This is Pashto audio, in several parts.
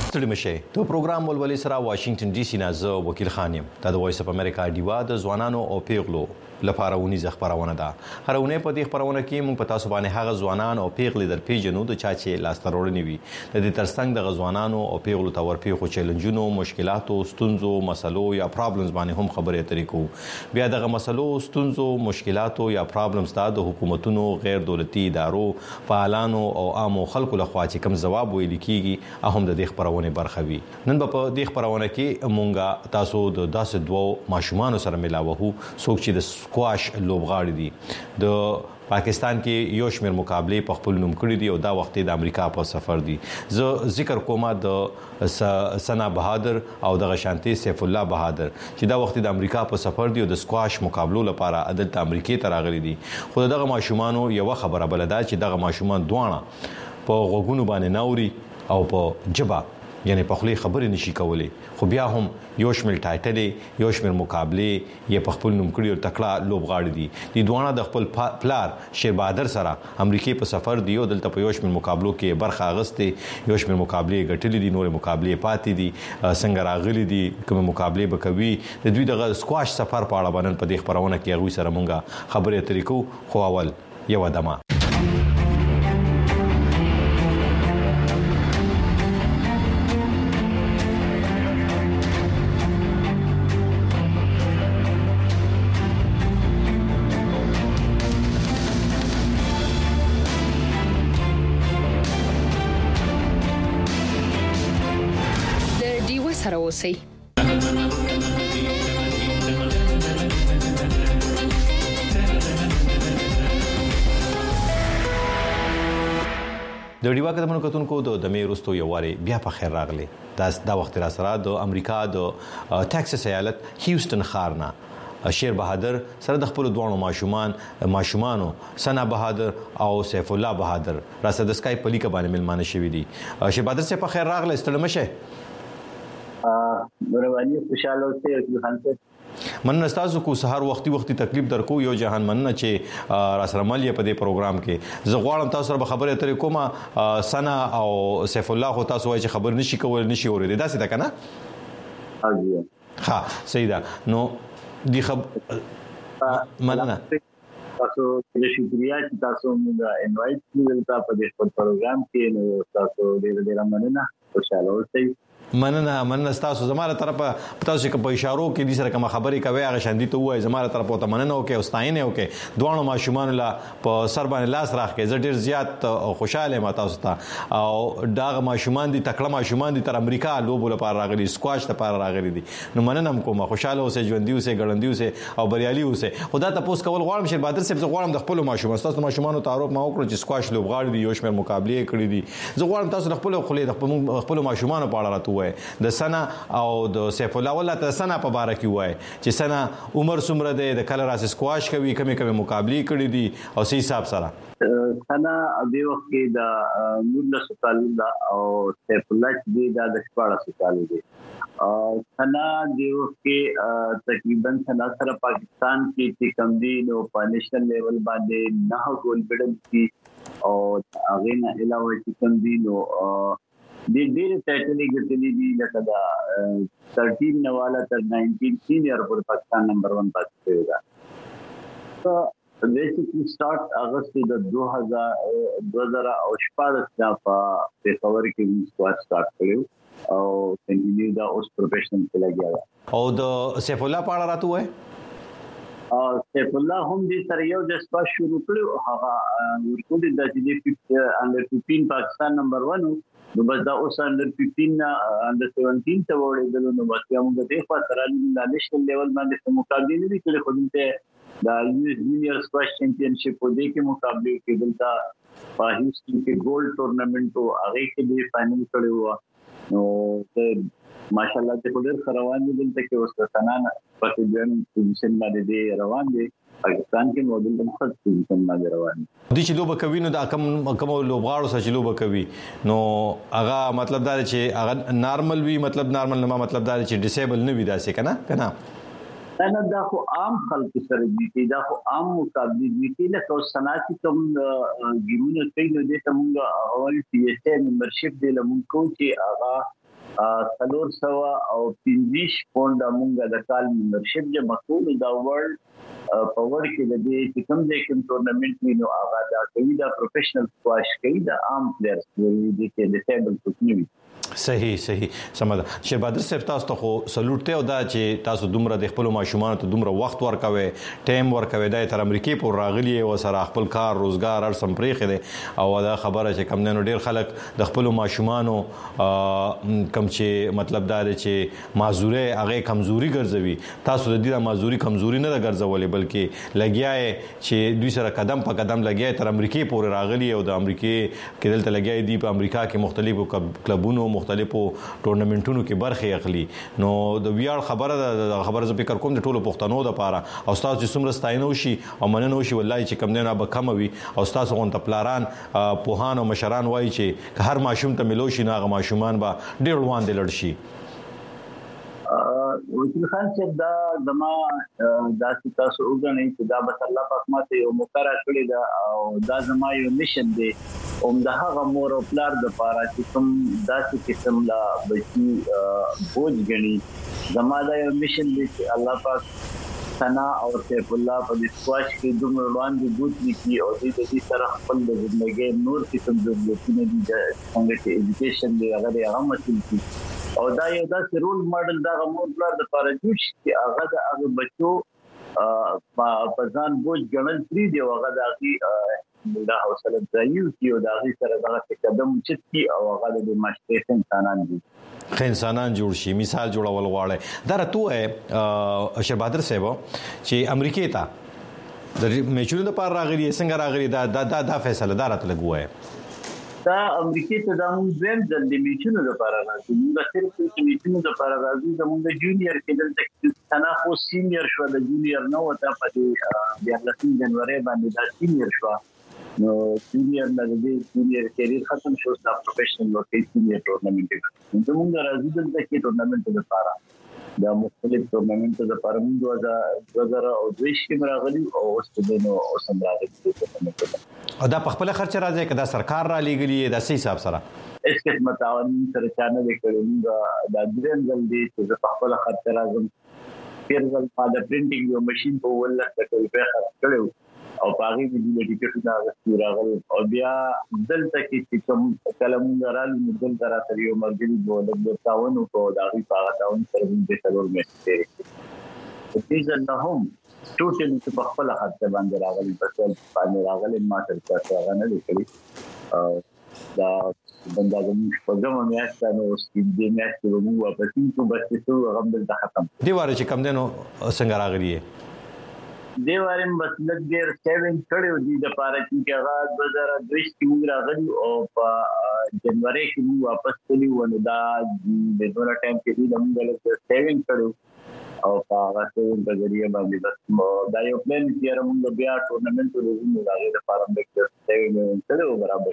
ستړي مشه ته پروګرام ولولې سره واشنگټن ډي سي نه زه وکیل خان یم دا د وایس اف امریکا دیوا د ځوانانو او پیغلو لپاره ونیزه خبرونه ده هرونه په دې خبرونه کې موږ په تاسو باندې هغه ځوانان او پیغلې در پیژنو د چا چې لاس ترورنی وي د دې ترڅنګ د غزوانانو او پیغلو تور پیغو چیلنجونو مشکلاتو ستونزو مسلو یا پرابلمز باندې هم خبرې اترې کوو بیا دغه مسلو ستونزو مشکلاتو یا پرابلمز د حکومتونو غیر دولتي ادارو فعالانو او عامو خلکو لخوا چې کوم جواب ویل کیږي هم د دې خبرونه برخه وي نن په دې خبرونه کې مونږه تاسو د 10 ماشومان سره ملاوه څوک چې د سکواش لوبغاړي دي د پاکستان کې یو شمېر مقابله په خپل نوم کړی دي او دا وخت د امریکا په سفر دي زه ذکر کوم د سنا بهادر او د شانتي سیف الله بهادر چې دا وخت د امریکا په سفر دي او د سکواش مقابلو لپاره عدالت امریکای ته راغلي دي خو دغه ماشومان یو خبره بل ده چې دغه ماشومان دوانه په غوګونو باندې ناوري او په جبا یعنی په خلی خبرې نشي کولای خو بیا هم یو شمل ټایټلې یو شمل مقابله یې په خپل نوم کړی او تکړه لوبغاړي دي د دوانه د خپل پلار شیر بهادر سره امریکای په سفر دی او دلته په یو شمل مقابلو کې برخه اغسته یو شمل مقابله غټلې دي نور مقابله پاتې دي څنګه راغلي دي کوم مقابله بکوي د دوی د سکواش سفر په اړه باندې په دې خبرونه کې غوي سره مونږه خبرې اترې کوو خو اول یو ادمه سره اوسئ د ډیوا کډمنو کتونکو د میروستو یواري بیا په خیر راغلی دا وخت را سره د امریکا د ټکساس ایالت هیوستن ښارنا شیر بهادر سره د خپل دوه ماشومانو سنا بهادر او سیف الله بهادر را سره د سکای پلیکه باندې ملمانه شوی دي شیر بهادر سره په خیر راغلی ستړي مشه رواني خوشاله اوسئ خان صاحب من نستاسو کو سحر وختي تکلیف درکو یو جهان مننه چې را سره مل په دې پروګرام کې زه غواړم تاسو سره خبرې اترې کومه سنا او سیف الله خو تاسو وایي چې خبر نشي کول نشي اورېدل دا څه ده کنه ها صحیح ده نو دی مننه تاسو د شکریا چې تاسو موږ انوایټ کړل په دې پروګرام کې نو تاسو ډېر مننه خوشاله اوسئ مننه تاسو زموږه طرفه تاسو چې په اشارو کې دي سره کوم خبرې کوي هغه شاندي ته وای زموږه طرفه ته مننه وکي او ستاینه وکي دوه ماشومان لا په سر باندې لاس راخ کې ډېر زیات خوشاله ما تاسو ته او دا ماشومان دي تکړه ماشومان دي تر امریکا لوبو لپاره راغلي سکواش لپاره راغلي دي نو مننه کوم خوشاله اوسه ژوندۍ اوسه ګړندۍ اوسه او بریالي اوسه خدا ته پوس کول غواړم شیر بهادر صاحب غواړم د خپل ماشومان تاسو ماشومان تعارف ما وکړو چې سکواش لوبغاړي دي یو شمېر مقابله کړې دي زه غواړم تاسو د خپل ماشومان په اړه راته وای د سنا او د سیف الله ولا ته سنا په باره کې وای چې سنا عمر څومره ده د کله راس سکواش کوي کمی مقابله کړې دي او صحیح حساب سره سنا د وخت کې د مولله سکالو او سیف الله چې د 14 سکالو دي سنا د وخت کې تقریبا سنا سره پاکستان کې چې کم دي نو په نېشنل لیول باندې 9 ګول بدل دي او هغه نه علاوه چې کم دي نو د ډېر ټایټلې ګټلې دي لکه دا 13 نواله تر 19 سینیئر پر پاکستان نمبر 1 پاتې شوی دا بیسیکلی سٹارټ اگست د 2014 په پیښور کې سکواش سٹارټ کړو او کنټینیو دا اوس پروفیشنل کې لګیا او د سیف الله په اړه راته وای سیف الله هم دې سره یو د سکواش شروع کړو هغه ورکو د دې انډر 15 پاکستان نمبر 1 نو بس دا اوس انډر 15 انډر 17 ته وړي نو بس موږ د خپل سره د نېشنل لیول باندې مقابله نه کړې خو دې دا جونیئر سکواش چیمپیونشپ په دې کې مقابله کې دلته په هیوستن کې ګولډ ټورنمنت او هغه کې د فائنل کړو نو ماشاءالله ته ډېر روان دي دلته کې اوس سنان په دې پوزیشن باندې روان دي پاکستان کې موډل د مخکې پوزیشن باندې روان دي چې لوبه کوي نو دا کوم لوبغاړو سره لوبه کوي نو هغه مطلب دا چې هغه نارمل وي مطلب نارمل نه مطلب دا چې ډیسیبل نه وي دا څه کنه انا دا خو عام خلک سره دي دا خو عام مقابله دي چې له صنعتي کوم ګیرونه کوي نو د تمغه اول پی ایس ای ممبرشپ دی لمون کو چې هغه 350 او 50 پونډه مونږه د کال ممبرشپ جمع کړو دا ورلد په ور کې د دې کوم ځای کوم ټورنمنت وینو هغه دا کوي دا پروفیشنل سکواش کوي دا عام پلیئرز دی چې د ټیبل کوچنی صحیح سمدا شیربادر صاحب تاسو ته خو سلوټ ته ودا چې تاسو دومره د خپل ماشومان ته دومره وخت ورکوي ټایم ورکوي د تر امریکای پور راغلی او سره خپل کار روزګار هر سم پرېخي دي او دا خبره چې کم نه ډیر خلک د خپل ماشومان کم چې مطلب دا دی چې معذوره هغه کمزوري ګرځوي تاسو د دې معذوري کمزوري نه ګرځولې بلکې لګیاي چې دوی سره قدم په قدم لګیاي تر امریکای پور راغلی او د امریکای کې دلته لګیاي دی په امریکا کې مختلفو کلبونو مختلفو ټورنمنټونو کې برخه اخلي نو د ویاړ خبره ز فکر کوم د ټولو پښتنو د پاره او تاسو چې څومره ستاینو شي او مننو شي والله چې کم نه به کم وي او تاسو غون تپلاران پوهان او مشران وایي چې هر ماشوم ته ملو شي ناغه ماشومان به ډیر وړاندې لړ شي وکیل خان صاحب دا دما د تاسو وګڼئ چې دا به الله پاک ماته یو مقرره کړی دا او دا زما یو میشن دی دغه مور او پلار د پاره چې کوم داسې قسم لا بچي بوج غني زما دا یو میشن دی چې الله پاک ثنا او سیف الله په دې سکواش کې دومره باندې بوت لیکي او دې سره خپل د ژوندۍ نور قسم د ضرورتونو دي څنګه چې ایجوکیشن دی هغه مسل کی او دا یو داسې رول ماډل دا مور پلار د پاره جوړ شي چې هغه د هغه بچو په ځان بوج ګڼل پری دی هغه د هغه دا حوصله ځایو چې دا غي سره دغه قدم چتي او هغه د ماشټر انسانان دي انسانان جوړ شي مثال جوړول غواړي دا راته شیربادر صاحب چې امریکای ته د میچونو د پار راغلي څنګه راغلي دا فیصله دا راته لګوي دا امریکای ته د موږ د میچونو لپاره راځي موږ صرف د میچونو لپاره راځي زموږ جونیئر کې دلته ثنا خو سینیئر شو د جونیئر نو ته په دې 11 جنوري باندې دا سینیئر شو نو سینیئر نه دې سینیئر کېریر ختم شو دا پروفیشنل ورکې سینیئر ټورنمنټ ته موږ راځي دلته کې ټورنمنټ لپاره دا مختلف ټورنمنټ لپاره موږ 2022 کې راغلي او اوس د نو اوسم راغلي او دا په خپل خرچ راځي کدا سرکار را لګلی دا صحیح حساب سره اس کې متعاون سره چانه وکړو دا درن جلدی چې په خپل خرچ راځم پیرځل په د پرینټینګ یو ماشين په ولله کې په خرڅ کړو او باغی د دې ټیکټ دا راغلی او بیا دلته کې کوم کلم غرالي مدل تر سره یو مرګي بوله د تاونو په داغي پاغه تاون سره د څلور مېشته دې ځنهم ټوټل چې په خپل خاطر باندې راغلي په باندې راغلي ما تر څه هغه نه لیکلي دا بندا زموږ په کومه میاشت نو سکیم دې میاشت وګورو واپس ته بس څه غم دل ختم دی واره چې کم دنو څنګه راغلي دیوارم بس لګیر 7 کړو دي د پاره چې هغه 2022 کې موږ راغلي او په جنوري کې موږ واپس کلی ونه دا د ډوره ټایم کې موږ له 7 کړو او په هغه په ذریعہ باندې بس دا یو پلان چې موږ بیا ټورنمنت ورزمو راغلي د پاره د 7 کړو برابر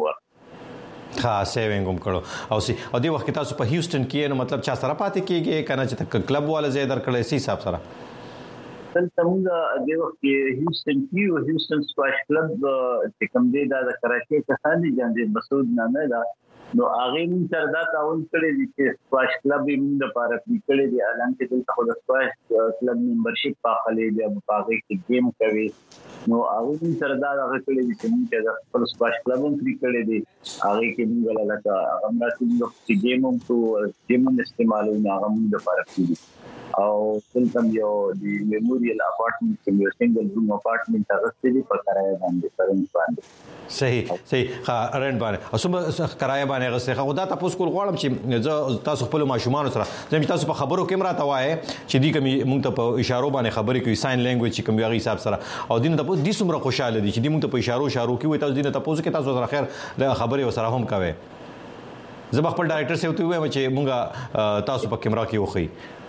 کړو ها سیوینګ هم کړو او دی وخت تاسو په هیوستن کې نو مطلب چا سره پاتې کیږي کنه چې کلب والا زه درکړې سي حساب سره دلته موږ د وخت کې هیوستن سکواش کلب چې کوم دی دا د کراچۍ څخه دي جاندې مسعود نامه دا نو هغه موږ سره دا تعاون کړی دی چې سکواش کلب موږ د پاره کړی دی اعلان کې دلته خو د سکواش کلب ممبرشپ پاخلي دی په هغه کې گیم کوي نو هغه موږ سره دا کړی دی چې موږ د خپل سکواش کلب هم کړی دی هغه کې موږ لکه هغه مراتب گیم هم تو گیم استعمالو نه هغه موږ د پاره کړی او دلته یو د میموریل اپارټمنټ کې یو سنگل روم اپارټمنټ هغه ستې په کرایه باندې پرنټ باندې صحیح ها رنت باندې او سم کرایه باندې غسه خدا تاسو کول غواړم چې تاسو خپل ماشومان سره زمي تاسو په خبرو کې مراته وای چې دی کوم مونږ ته په اشارو باندې خبرې کوي ساين لینګویج چې کوم یو حساب سره او دین ته د څومره خوشاله دي چې دی مونږ ته په اشارو کې وي تاسو دین ته پوزو کې تاسو سره خیر د خبرې وسره هم کوي زه خپل ډایرکټر سره وته وایم چې مونږ تاسو په کیمرا کې وخی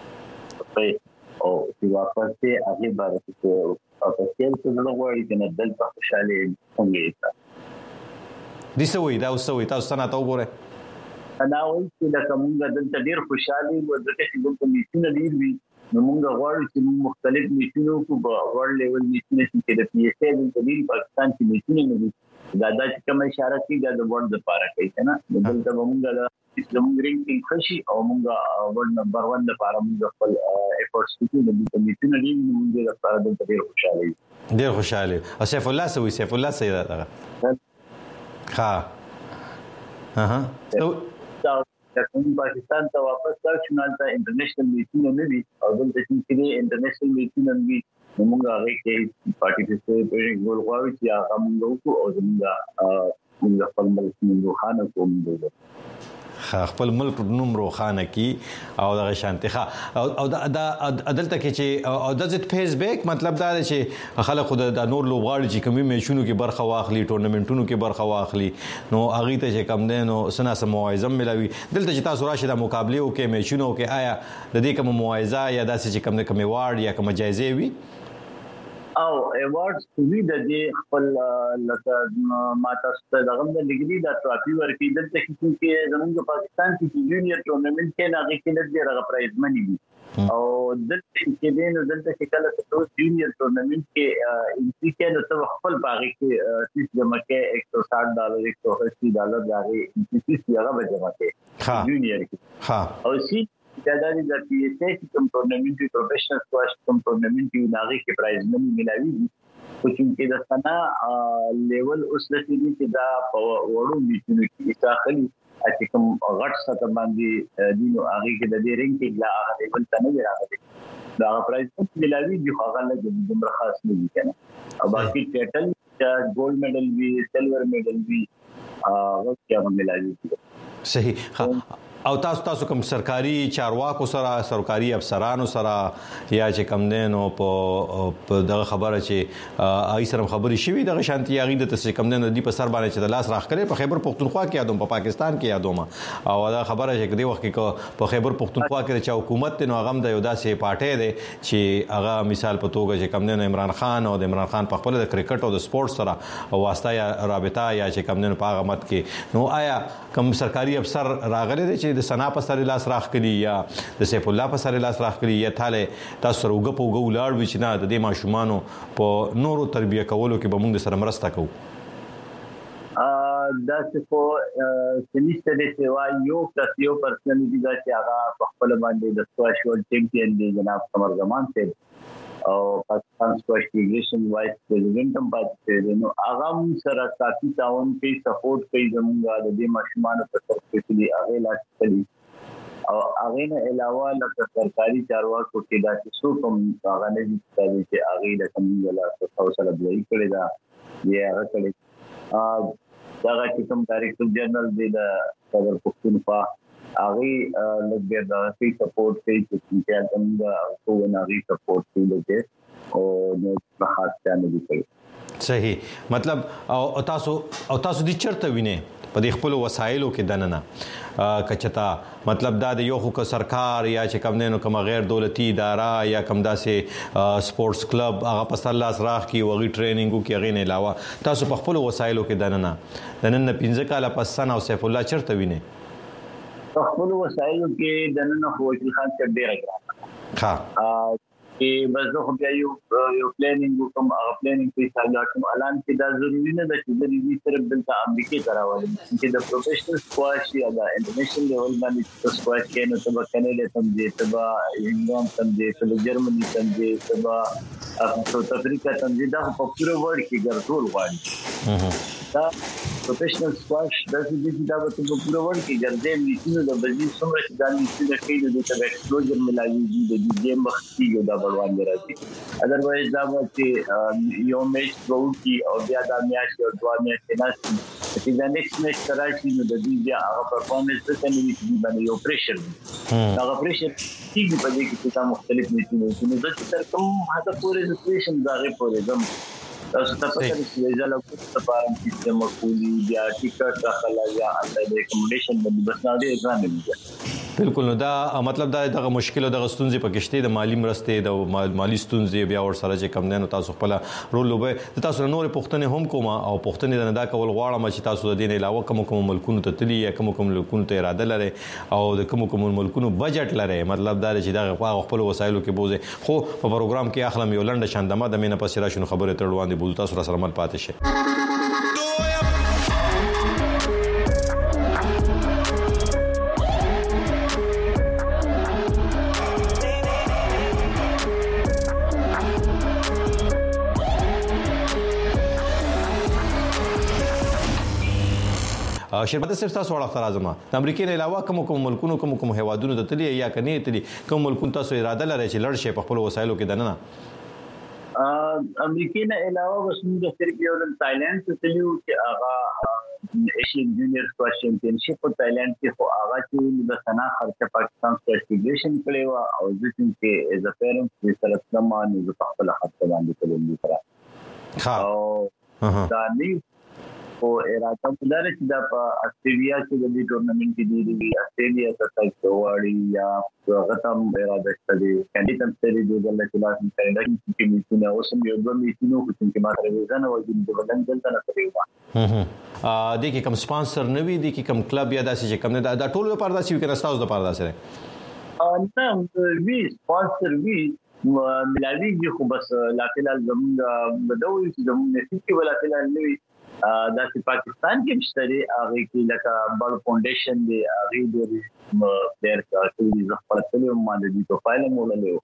او چې واپس ته هغه باره کې او په کېل څه نه غواړي چې نه دلته خوشاله څنګه دي سوي دا وسوي تاسو څنګه تا وګوره دا وایي چې دا کومه دلته ډیر خوشاله و ځکه چې دلته میشونه ډیر وي نو موږ غواړو چې موږ مختلف میشونو په ورلد لیول میشونه چې د پی ایس ای د پاکستان کې میشونه نه دي دا چې کوم اشاره کوي دا د ورلد لپاره کوي نه دلته موږ زموږ رینکینګ خوشي او موږ ورلد نمبر 1 لپاره موږ خپل افورټس کوو د کمیټونو دی موږ لپاره د ډیر خوشاله او سیف الله سره ها پاکستان ته واپس راځي ته انټرنیشنل میټینګ نه دي او دلته چې انټرنیشنل میټینګ وي موږ هغه کې پارټیسپیټ غواړو چې هغه موږ او موږ خپل ملک روخانه کوو خپل ملک نوم روخانه کی او د شانتخه او د عدالت کې چې او د فیسبوک مطلب دا دی چې خلک خود د نور لوبغاړي چې کومي میچونو کې برخه واخلي ټورنمنټونو کې برخه واخلي نو اغه ته چې کم دین او سنا سم موعظه ملوي دلته چې تاسو راشي د مقابله او کې میچونو کې آیا د دې کوم موعظه یا داسې چې کم نه کوم وارد یا کوم جایزه وي او ایوارډز وی د دې خپل لکه ماته ست دغه د لګري د ټرافي ورکی دلته چې زموږ پاکستان کې جونیئر ټورنمنت کې نه کې د دې رغ پرایز منی دي او دلته کې دین دلته چې کله تاسو جونیئر ټورنمنت کې انټری کې نو څو خپل باغ کې چې جمع کې $160 $180 دغه انټری هغه به جمع کې جونیئر کې او سی دا د پی ایس ای کوم ټورنمنت پروفیشنل سکواش کوم ټورنمنت ناغي کې پرایز منی ملاوي خو چې د سنا لیول اوس د دې چې دا وړو میټونو کې داخلي چې کوم غټ سطح باندې دینو هغه کې د دې رینکینګ لا هغه لیول ته نه راغلي دا پرایز ملاوي چې هغه له دې خاص نه دي کنه او باقي ټایټل ګولډ میډل وی سلور میډل وی هغه کې ملاوي صحیح او تاسو کوم سرکاري چارواکو سره سرکاري افسرانو سره یا چې کم دینو په دغه خبره چې آی سره خبري شوی دغه شانتي یاغي د تاسو کم دینو دی په سر باندې چې د لاس راخ کړي په خیبر پختونخوا کې یادوم په پاکستان کې یادوم او دا خبره چې د وخت کې په خیبر پختونخوا کې چې حکومت نو هغه د یو داسې پارټي دی چې هغه مثال په توګه چې کم دینو عمران خان او د عمران خان په خپل د کرکټ او د سپورت سره واسطه یا رابطه یا چې کم دینو په هغه مت کې نو آیا کوم سرکاري افسر راغلي دي چې د سنا په سر لاس راخ کړي یا د سیف الله په سر لاس راخ کړي یا تاله تاسو سره وګ ولاړ وي چې نه د دې ماشومانو په نورو تربیه کولو کې به موږ سره مرسته کوو دا څه په سنیسته د سیوا یو کسیو پرسنالټي دا چې هغه په خپل باندې د سکواش ورلد چیمپیون دی جناب قمر زمان صاحب او پاکستان سکواش فیډریشن وایس پریزیډنټ هم پاتې نو هغه سره ساتي تعاون کوي سپورټ کوي زموږ د دې ماشومانو په ترڅ کې هغه لاس کوي او هغه نه علاوه لکه سرکاري چارواکو کې دا چې څو کوم هغه نه دي چې هغه د کوم لا تاسو سره بلای کړی دا یې هغه کړی دا چې کوم ډایریکټر جنرال دی د خبر پښتونخوا هغه لږ دا فی سپورټ کوي چې څنګه کوو نه ری سپورټ کوي او د خاصه نه دي صحیح مطلب او تاسو د چرته وینئ په دې خپل وسایلو کې دننه کچتا مطلب دا د یو خو سرکار یا چې کوم نه کوم غیر دولتي اداره یا کوم داسې سپورتس کلب هغه په سر لاس راخ کی وغي ټریننګو کې غي نه علاوه تاسو په خپل وسایلو کې دننه 15 کاله پس سن او سیف الله چرته وینئ په خپل وسایلو کې دننه فوجي خان څخه ډیر راغلی ها چې بس زه خو بیا یو پلانینګ کوم هغه پلانینګ په حساب کوم اعلان کې دا ضروری نه ده چې د دې سره بلته امریکای ته راوړل چې د پروفیشنل سکواش یا د انټرنیشنل لیول باندې سکواش کې نو تبا کنيډا تم دې تبا انګلند تم دې تبا جرمني تم دې تبا ساوث افریقا تم دې دا په پوره ورلد کې ګرځول غواړي دا پروفیشنل سکواش د دې دا په پوره ورلد کې ګرځي میټینو د بجې څومره چې دا میټینو کې د دې ایکسپلوژر ملایي دي د دې مخکې یو دا بلوان راځي اذروایز دا چې یو میچ وروتي او بیا دا میاش او دوه میاشتې ناشې چې دا نیکسټ میچ راشي نو د دې بیا هغه پرفورمنس څه کوي چې باندې یو پریشر هغه پریشر چې په دې کې څه مختلف میچونه چې د تر کوم هدا پورې د پریشن داغه پورې زم تاسو ته پته چې ځاله په پاره چې مقولي بیا ټیکټ راخلا یا د اکوموډیشن باندې بس نه دی ځان دی بالکل نو دا مطلب دا دغه مشکل او دغه ستونزې پکشته د مالی مرستې د مالی ستونزې بیا ور سره چې کم نه تاسو خپل رول لوبه تاسو نور پښتنې هم کومه او پښتنې نه دا کول غواړم چې تاسو د دین علاوه کوم ملکونو ته تلی یا کوم ملکونو ته اراده لري او د کوم ملکونو بجټ لري مطلب دا چې دا خپل وسایلو کې بوزي خو په پروګرام کې اخلم یو لنډه شاندمه د مینه پسې راشنو خبره تړوان دي بوز تاسو سره مل پاتې شي شربت صرف تاسو وړاندې راځم د امریکای نه علاوه کوم ملکونو کوم هیوادونو ته تللی یا کني تللی کوم ملکونو تاسو اراده لرئ چې لړ شي په خپل وسایلو کې دننه امریکای نه علاوه وسمږه صرف یو د تایلند ته تلو چې هغه ایشین جونیئر سکواش چیمپionship په تایلند کې خو هغه چې د سنا خرچه پاکستان سکواش فیډریشن کړی و او ځکه چې از ا پیرنټ د سره تمام د خپل خرچه باندې کولم سره او دا نه او اراده مدار چې د استرالیا کې د دې ټورنمنت کې دی استرالیا ته تاسو وړي یا غتم اراده ستدي کاندیدان ستدي د دغه کلاس کاناډا کې میټونه اوسم یو دوه میټونو چې ما سره وزنه وځي د بدن دلته نه کوي د کې کوم سپانسر نوي د کې کوم کلب یا داسې چې کوم نه دا ټول لپاره داسې وکړه تاسو لپاره داسې نه وی سپانسر وی ملاوی خو بس لا فلال زموږ بدوي چې زموږ نصیب کې ولا فلال نوي دا چې پاکستان کې مشتري هغه کې لکه بل فاونډیشن دی هغه د پلیئر چې د خپل تلو باندې د پروفایل موللو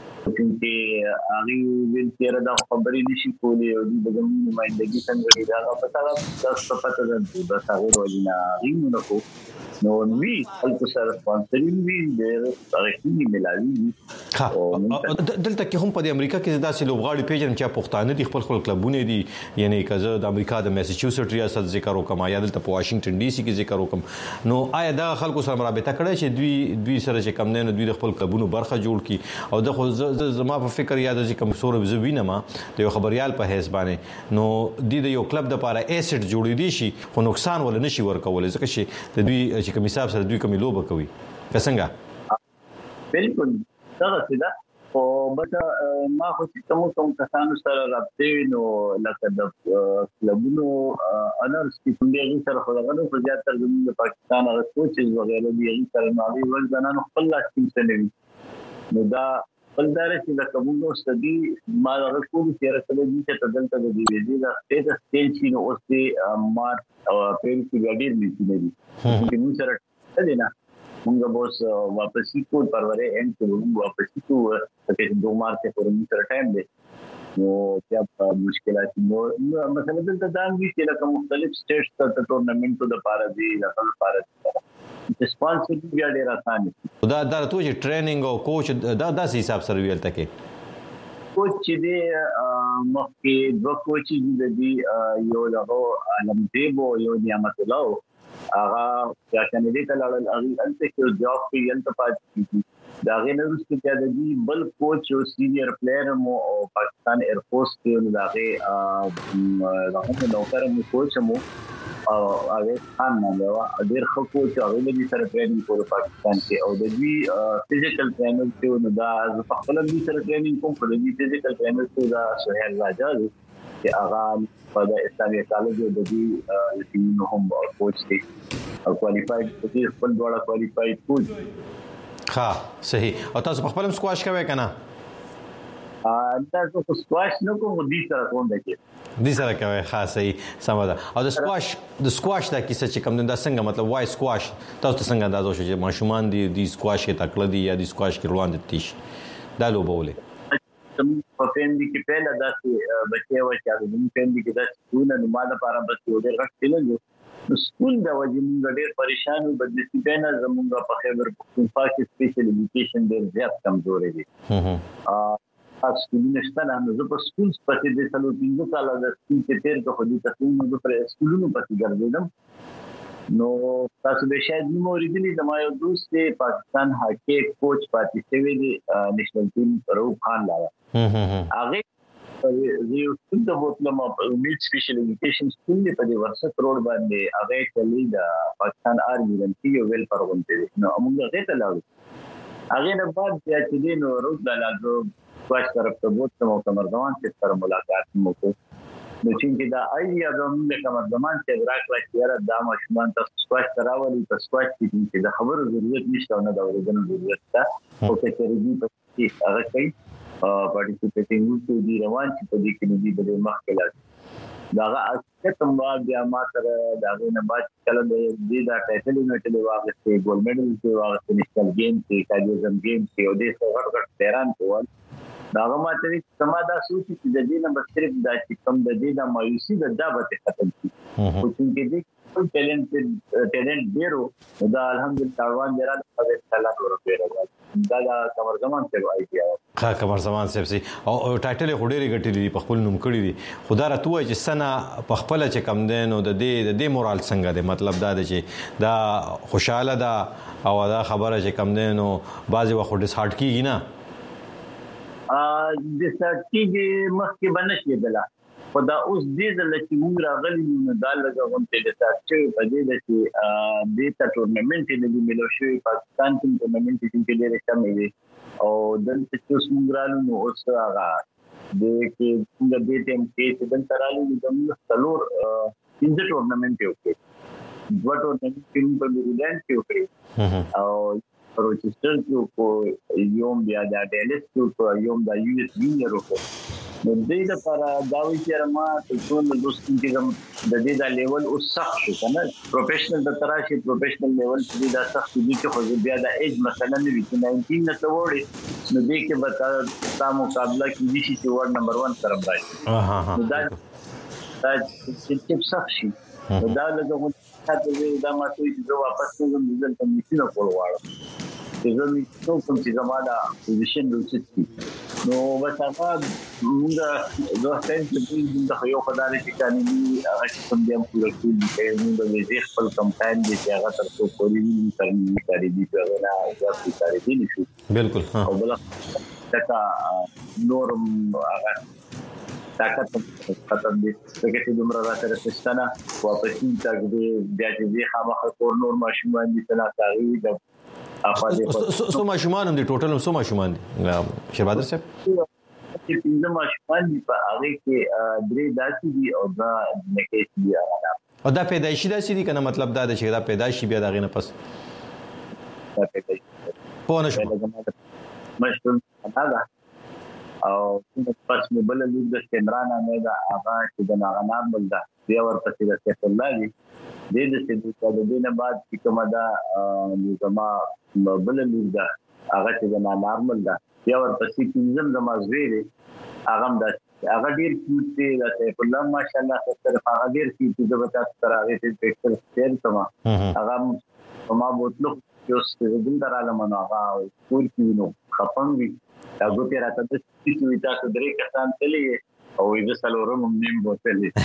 چې هغه ویل چې دا خبرې نشي کولای او د زموږ نمائندګي څنګه دا پتا تاسو پته ده بس هغه ورونه هغه نو نو وی خلکو سره سپانسرینګ وی د تاریخي ملاوي دلته کې هم په امریکا کې داسې لوبغاړي پیژنم چې پښتانه د خپل کلبونه دي یعنی کزه د امریکا د میساچوسټ ریاست ذکر وکم یا دلته په واشنگټن ډي سي کې ذکر وکم نو آیا دا خلکو سره رابطه کړی چې دوی سره چې کم نه دوی د خپل کلبونو برخه جوړ کی او د خو زما په فکر یاد چې کوم سور زوینما د یو خبريال په حساب باندې نو د یو کلب د لپاره ایسټ جوړې دي شي خو نقصان ول نشي ورکول ځکه چې د دوی چې کوم حساب سره دوی کوم لوبه کوي څنګه بالکل دا څه او بټ ما خو چې کوم کسانو سره رابطه نو لکه د کلبونو انرس چې څنګه سره خلګانو په زیاتره د پاکستان او کوچز وغیرہ دی سره نوې ورځنانو خپل لاس کې سنوي نو دا بلدار چې د کومو ستدي ما راکو چې راځي چې تدلته د دې د سټیټ سټیل چې نو اوس د مارچ او اپریل کې ګډیر میټینګ دي چې موږ سره دینا موږ بوس واپسی کو پرورې اند ته موږ واپسی کو چې 2 مارچ په موږ سره ټایم دی نو بیا مشکلات نو مثلا دلته دا وی چې کوم مختلف سټیټس ته ټورنمنټو د پاره دی د لپاره د سپانسر بیا ډیر اسانه دا ته چې ټریننګ او کوچ دا داسې حساب سره ویل تکي کوچ چې مخکې دوه کوچ دي یو له علم دیبو یو نعمت الله هغه چې کاندید ته لاړل هغه انته کې جاب کې یلته پاتې دا غي نو چې د دې بل کوچ او سینیئر پلیئر مو او پاکستان ایر فورس کې دغه نوکر مو کوچ مو او هغه خان نه و ډیر خو کوچ هغه د سره ټریننګ کول پاکستان کې او د دې فزیکل ټرینر ته نو دا په خپل دې سره ټریننګ کوم په دې فزیکل ټرینر ته دا سهیل راجا چې هغه په اسلامي کالج د دې ټیم هم کوچ دی او کوالیفاید په خپل ډول کوالیفاید کوچ ها صحیح او تاسو په خپل سکواش کوي کنه تاسو په سکواش نو کوم دې سره کوم دي دې سره کوي خاصه سم ده او د سکواش دا کیسه چې کوم دا څنګه مطلب وای سکواش تاسو څنګه اندازو شي چې ماشومان دي سکواش کې تکړه دي یا دي سکواش کې روان دي تیش دا لوبولې په فیملی کې پهله داسې بچي و چې د فیملی کې داسې ټول نو ماده لپاره بس یو ډېر غټ تلل سکول دا وځي موږ ډېر پریشان او بدنصیبه نه زموږ په خیبر پختونخوا کې سپیشل ایجوکیشن ډېر زیات کمزوري دي تاسو نشته نه زه په سکول پسې د سلو 15 کال د سکول کې تیر د خودي تقویم د پر سکولونو پسې ګرځیدم نو تاسو به شاید نو ورېدلی د ما یو دوست پاکستان هاکی کوچ پاتې شوی دی نېشنل ټیم روح خان لاره هغه یو څه د بوتلم امید سپیشل ایجوکیشن سکول په دې ورسټ روډ باندې هغه کلی د پاکستان آرمي د یو ویل پرونته نو موږ هغه ته لاړو هغه نه بعد چې دین روز د لازو واش طرف ته بوتم او کمردوان سره ملاقات مو کو نو چې دا ایډیا زموږ کمردوان چې راکړه چې دا ماشومان تاسو واش تراولي تاسو واش چې د خبرو ضرورت نشته نه دا ورغنو ضرورت ده او چې ریډي په هغه کوي پارټیسیپیټینګ ټو دی روان چې په دې کې دې د مخکله دا هغه تم بیا ما سره دا نه بعد کله دې دا ټایټل یونټ له واغسته ګول میډل ته واغسته نېشنل گیم کې کاجوزم گیم کې او دې څو غټ تهران کول دا ماته سما دا سوچ چې د دې نه بس صرف دا چې کم د دې د مایوسی د دعوت ختم شي او چې دې ټیلنټ ډیرو دا الحمدلله روان دی را د سلام ورکړه دا کمر زمان څه وایي ها کمر زمان سي او ټایټل خډيري غټلې په خپل نوم کړی دي خدا راته وای چې سنا په خپل چې کم دین او د دې مورال څنګه دی مطلب دا دی چې دا خوشاله ده او دا خبره چې کم دین او بعضي وخت ډیس هارت کیږي نه د سټیږي مخکې بنشي بلا خدا اوس دې د لکه موږ راغلي نو دا لږه غونډه د سټیږي په دې د چې د ټورنمنت د ملوشي پاکستان کې ټورنمنت کې ډېر کم دی او دلته چې موږ رالو نو اوس هغه د کې څنګه دې ټیم کې چې دلته رالو د موږ څلور پنځه ټورنمنت یو کې دوه ټورنمنت کې په میریلند کې وکړي او روچستر کې کو یوم بیا د ډیلس کې کو یوم د یو اس جونیئر کو نو دې لپاره دا وی چې ما ټول دوستان کې د دې د لیول او سخت شو کنه پروفیشنل د تراشي پروفیشنل لیول چې دا سخت دي چې خو بیا د ایج مثلا نه وي 19 نه توړي نو دې کې به تا مقابله کې دي چې ورډ نمبر 1 سره راځي نو دا چې سخت شي دا لږه دا ما ته چې واپس کوم دلته میشنه کول غواړم چې زه می کوم چې زماده پوزیشن دوی نو بس هغه موږ دوه څنګه د یو خدای چې کاني هغه کوم دیم پوره کړی چې موږ د دې خپل کمپاین دي چې هغه تر څو پوری ترمیم کاری دي چې هغه نه ځکه کاری دي نشو بالکل او بل څه نورم هغه طاقت ختم دي چې دومره راته رسېستانه واپس تاګ دي بیا چې خامخا کور نور ماشومان دي تلا تاغي د افاده سو ماشومان دي ټوټل سو ماشومان دي شهبادر صاحب چې پنځه ماشومان دي په هغه کې درې داسې دي او دا نکې دي او دا پیدایشي داسې دي کنه مطلب دا چې دا پیدایشي بیا دا غینه پس دا پیدایشي په نشو مشتون دا او پس مې بل لږ د کیمرا نه دا هغه چې د ناغنام بل دا بیا ورپسې د سیف الله دی د دې د دینه بعد چې کومه دا زما بل لږ دا هغه چې د نارمل دا بیا ورپسې پنځم زما زوی هغه دا هغه ډیر کیوټ دی د سیف الله ماشاءالله سره هغه ډیر کیوټ دی د تاسو سره هغه چې پکچر شیر کما هغه ما بوتلو یو څه د دراله منو هغه کور کې نو خپم وی دا ګوتې راته د چې تاسو درې کسان تللی او یې سلورم نیم بوتلې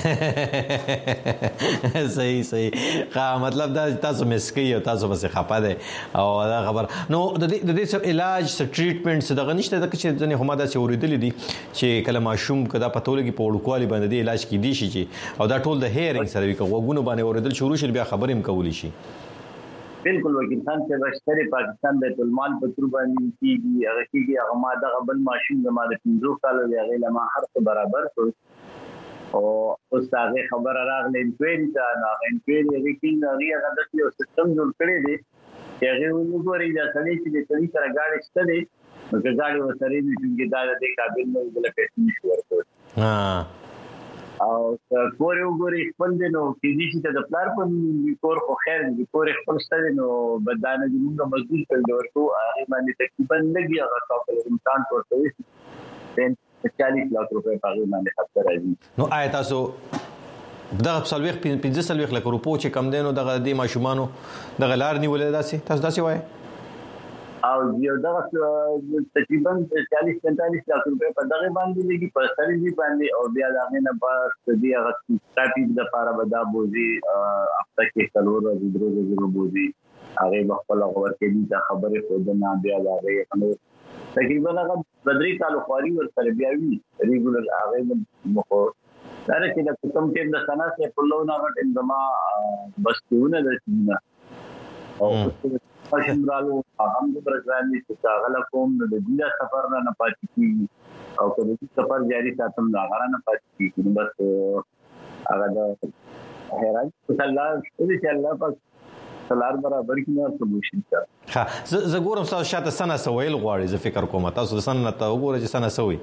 صحیح مطلب دا تاسو مسکی او تاسو بس خپه ده او دا خبر نو د دې سب علاج س ټریټمنټ څه دغه نشته د چې ځنه هم دا چې اوریدلې دي چې کله ماشوم کدا پتولګي په وړوکوالي باندې د علاج کې دي شي چې او دا ټول د هیرینګ سره وي کوغونو باندې اوریدل شروع شي بیا خبرې کولی شي بالکل وکیل خان چې بشری پاکستان بیت المال په تر باندې کیږي هغه کیږي هغه ما د غبل ماشين زماده 15 کال دی هغه لمه هر څه برابر او استاد خبر راغله انکوایری ته نه انکوایری هغه کې هغه د یو سیستم جوړ کړی دی چې هغه وګوري دا سړي چې د سړي سره گاډي شته دي نو که گاډي وسري دي چې دا د قابل نه بل پیسې نشي ورکوي او کور یو ګوري خپل دي نو کې دي چې د پلار په کور خو خیر دي کور خپل ستل نو بدانه دي موږ مزدور کړل ورته هغه باندې تقریبا لګي هغه تاسو امکان ورته 40 لک روپے په باندې خرڅ راځي نو آیا تاسو دغه سلويخ 15 لک روپو چې کم دینو دغه د ماشومانو دغه لار نیولې داسې تاسو داسې وایي او یو دغه تقریبا 40-45 لک روپے په دغه باندې لګي په سړي باندې او بیا دغه نه پاس دي هغه ټاپیک د لپاره بدا بوزي هفته کې څلور ورځې درې ورځې بوزي هغه خپل غوړ کې دي دا خبره خو د نه بیا هغه تقریبا هغه بدري کالو خوري ور سره بیا وی ریګولر هغه مخ دا چې د کوم ټیم د سنا سه په لونه غټ زما بس کېونه د سیمه او شمرالو هم د برګرامي چې هغه کوم د دې سفر نه پاتې کیږي او کله چې سفر جاری ساتم دا غره نه پاتې کیږي بس هغه د هرای الله پاک سلار برابر کینه سولوشن تا ها زه ګورم تاسو شاته سنه سویل غواړي زه فکر کوم تاسو د سنه ته وګورئ چې سنه سوي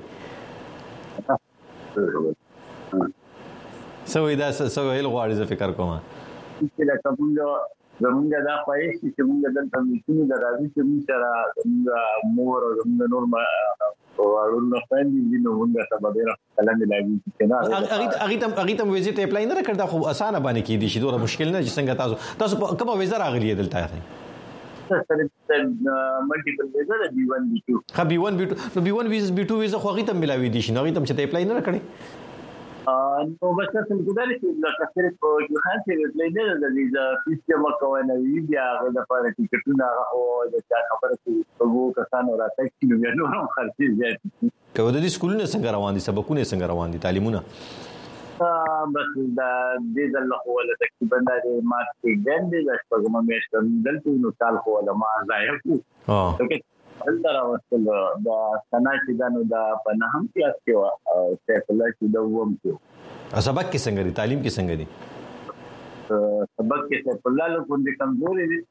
سوي دا سویل غواړي زه فکر کوم چې لا کومه زمونږ دا خواهش چې موږ دلته میشو د راځي چې موږ سره مور او زموږ نور اړون نه پېندې نو موږ ته به ډېر کلام لاګي چې نه هغه تم ویزیټ اپلای نه کړدا خو اسانه باندې کې دي چې ډوره مشکل نه چې څنګه تاسو کومه ویزه راغلی دلته سره ملټیپل ویزا د B1 B2 خا B1 B2 نو B1 B2 ویزه خو هغه تم ملاوي دي شنو هغه تم چې اپلای نه کړی نو بس څنګه کېدای چې د کثرت په ځخان کې اپلای نه د ویزا فیس جمع کوي نه وی بیا د لپاره ټیکټونه او د چا خبره چې وګو کسانو راځي چې نو نو هم خرڅي زیات کوي د سکولونو څنګه روان دي سبقونه څنګه روان دي تعلیمونه بس دا دې ځل خو له تقریبا د مارچ کې ګندې د شپږم میاشتې دلته نو کال خو له ما ځای کو دلته راوستل دا سنا چې دا نو دا په نهم کلاس کې او سیف الله چې دا ووم کې سبق کې څنګه دي تعلیم کې څنګه دي سبق کې سیف الله له کوم دي کمزوري دي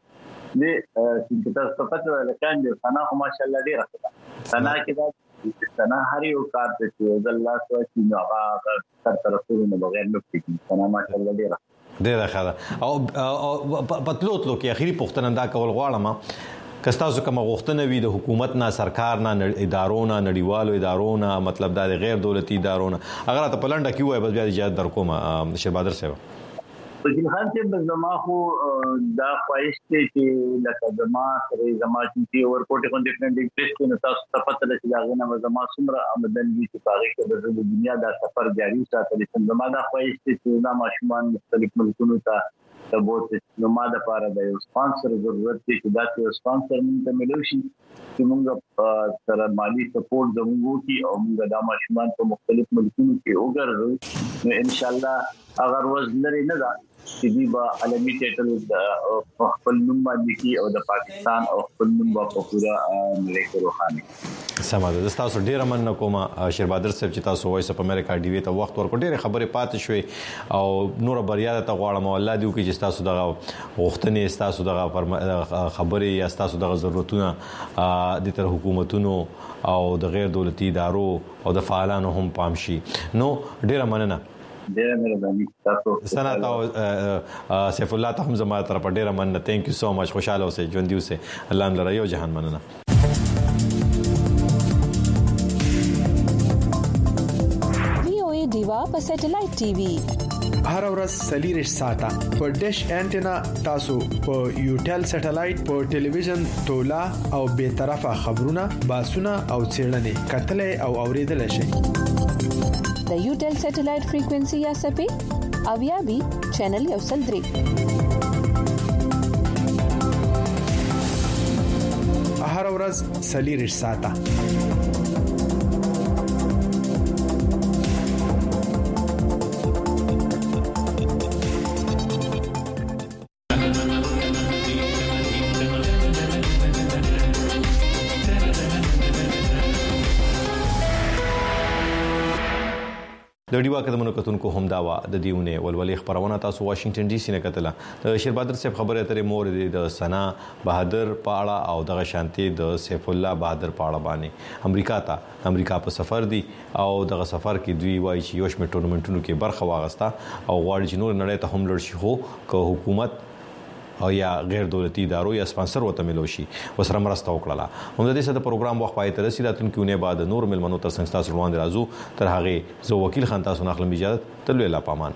چې تاسو په پته ولکان دي سنا خو ماشاءالله ډیر ښه سنا کې دا سنا هر یو کار چې د الله سره چې نو هغه تر طرفونو نه بغیر نو کې سنا ماشاءالله ډیر ښه او پتلوت لو کې اخیری پښتنه دا کول غواړم کستاسو کوم غوښتنه وي د حکومت نه سرکار نه ادارو نه نړیوالو ادارو نه مطلب د غیر دولتي ادارو نه اگر ته پلانډه کیوه بس بیا اجازه در کوم شیربادر صاحب وکیل خان چې زما خو دا خواهش چې لکه زما سره زما چې ورکوټ کو ډیفرنٹ انټرست نه تاسو ته پته ده چې دا نه زما څومره آمدن دي چې پاره کې د دنیا دا سفر جاری ساتل زما دا خواهش چې دا ماشومان مختلف ملکونو ته تبوت نو ما د پاره د یو سپانسر ضرورت دی چې دا یو سپانسر موږ ته ملو شي چې موږ سره مالی سپورټ زموږ کی او موږ د ماشومان په مختلف ملکونو کې وګرځو نو ان شاء الله اگر وزلري نه دا چې دی با عالمي ټایټل د خپل نوم باندې کی او د پاکستان او خپل نوم په پورا ملک روحاني سماده د تاسو ډیره من کوم شیربادر صاحب چې تاسو وایس په امریکا ډي وی ته وخت ورکړ ډیره خبره پاتې شوې او نور بریا ته غواړم الله دې وکړي چې تاسو دغه وختونه تاسو دغه خبره یا تاسو دغه ضرورتونه د تر حکومتونو او د غیر دولتي ادارو او د فعالانو هم پام شي نو ډیره مننه ډیره مهرباني تاسو سنت او سیف الله ته هم زما طرف ډیره مننه ثانک یو سو مچ خوشاله اوسئ ژوند دي اوسئ الله هم لره یو جهان مننه دیوا په سټلایټ ټي وي هر ورځ سلیریش ساته په ډیش انټینا تاسو په یوټل سټلایټ په ټلویزیون تولا او به طرفه خبرونه باسونه او چیرنې کتلې او اوریدل شي د یوټل سټلایټ فریکوئنسي یا سپې او یا بي چینل یو سل درې هر ورځ سلیریش ساته د ډیوا کدمونو کتونکو هم دا وا د دیونه ولولې خبرونه تاسو واشنگټن ډي سي نه کتله د شیربادر صاحب خبره اترې مور د سنا بهادر پاړه او د شانتي د سیف الله بهادر پاړه باندې امریکا په سفر دي او دغه سفر کې دوی وایي چې یوش می ټورنمنټونو کې برخه واغستا او غواړي چې نور نړۍ ته هم لړ شي خو که حکومت او یا غیر دولتي ادارو یا سپانسر وته ملو شي وسره مرسته وکړه هم د دې سره پروګرام وخت پای ته رسیداتون کې نه بعد نور ملمنو تر څنګه تاسو روان راځو تر هغه زه وکیل خان تاسو نه خپل اجازه تلوي الله پامان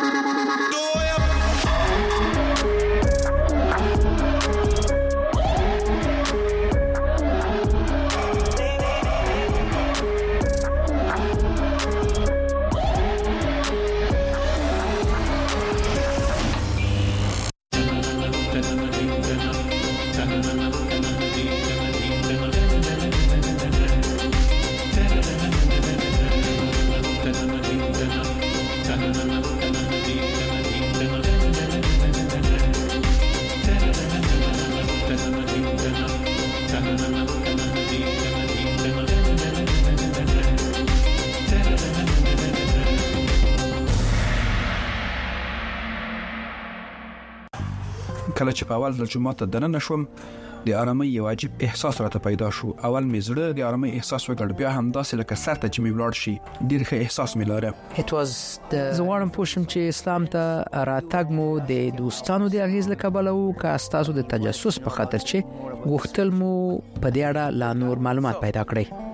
کله چې په اول د جمعه ته دننه شوم د آرامۍ یو عجیب احساس راته پیدا شو اول مې زړه د آرامۍ احساس وکړ بیا هم داسې لکه سر ته چې مې ولاړ شي ډیر ښه احساس مې لاره زغوارم پوښم چې اسلام ته راتګ مو د دوستانو د اغیز له کبله او کا تاسو د تجسس په خاطر چې غوښتل مو په دې اړه لا نور معلومات پیدا کړئ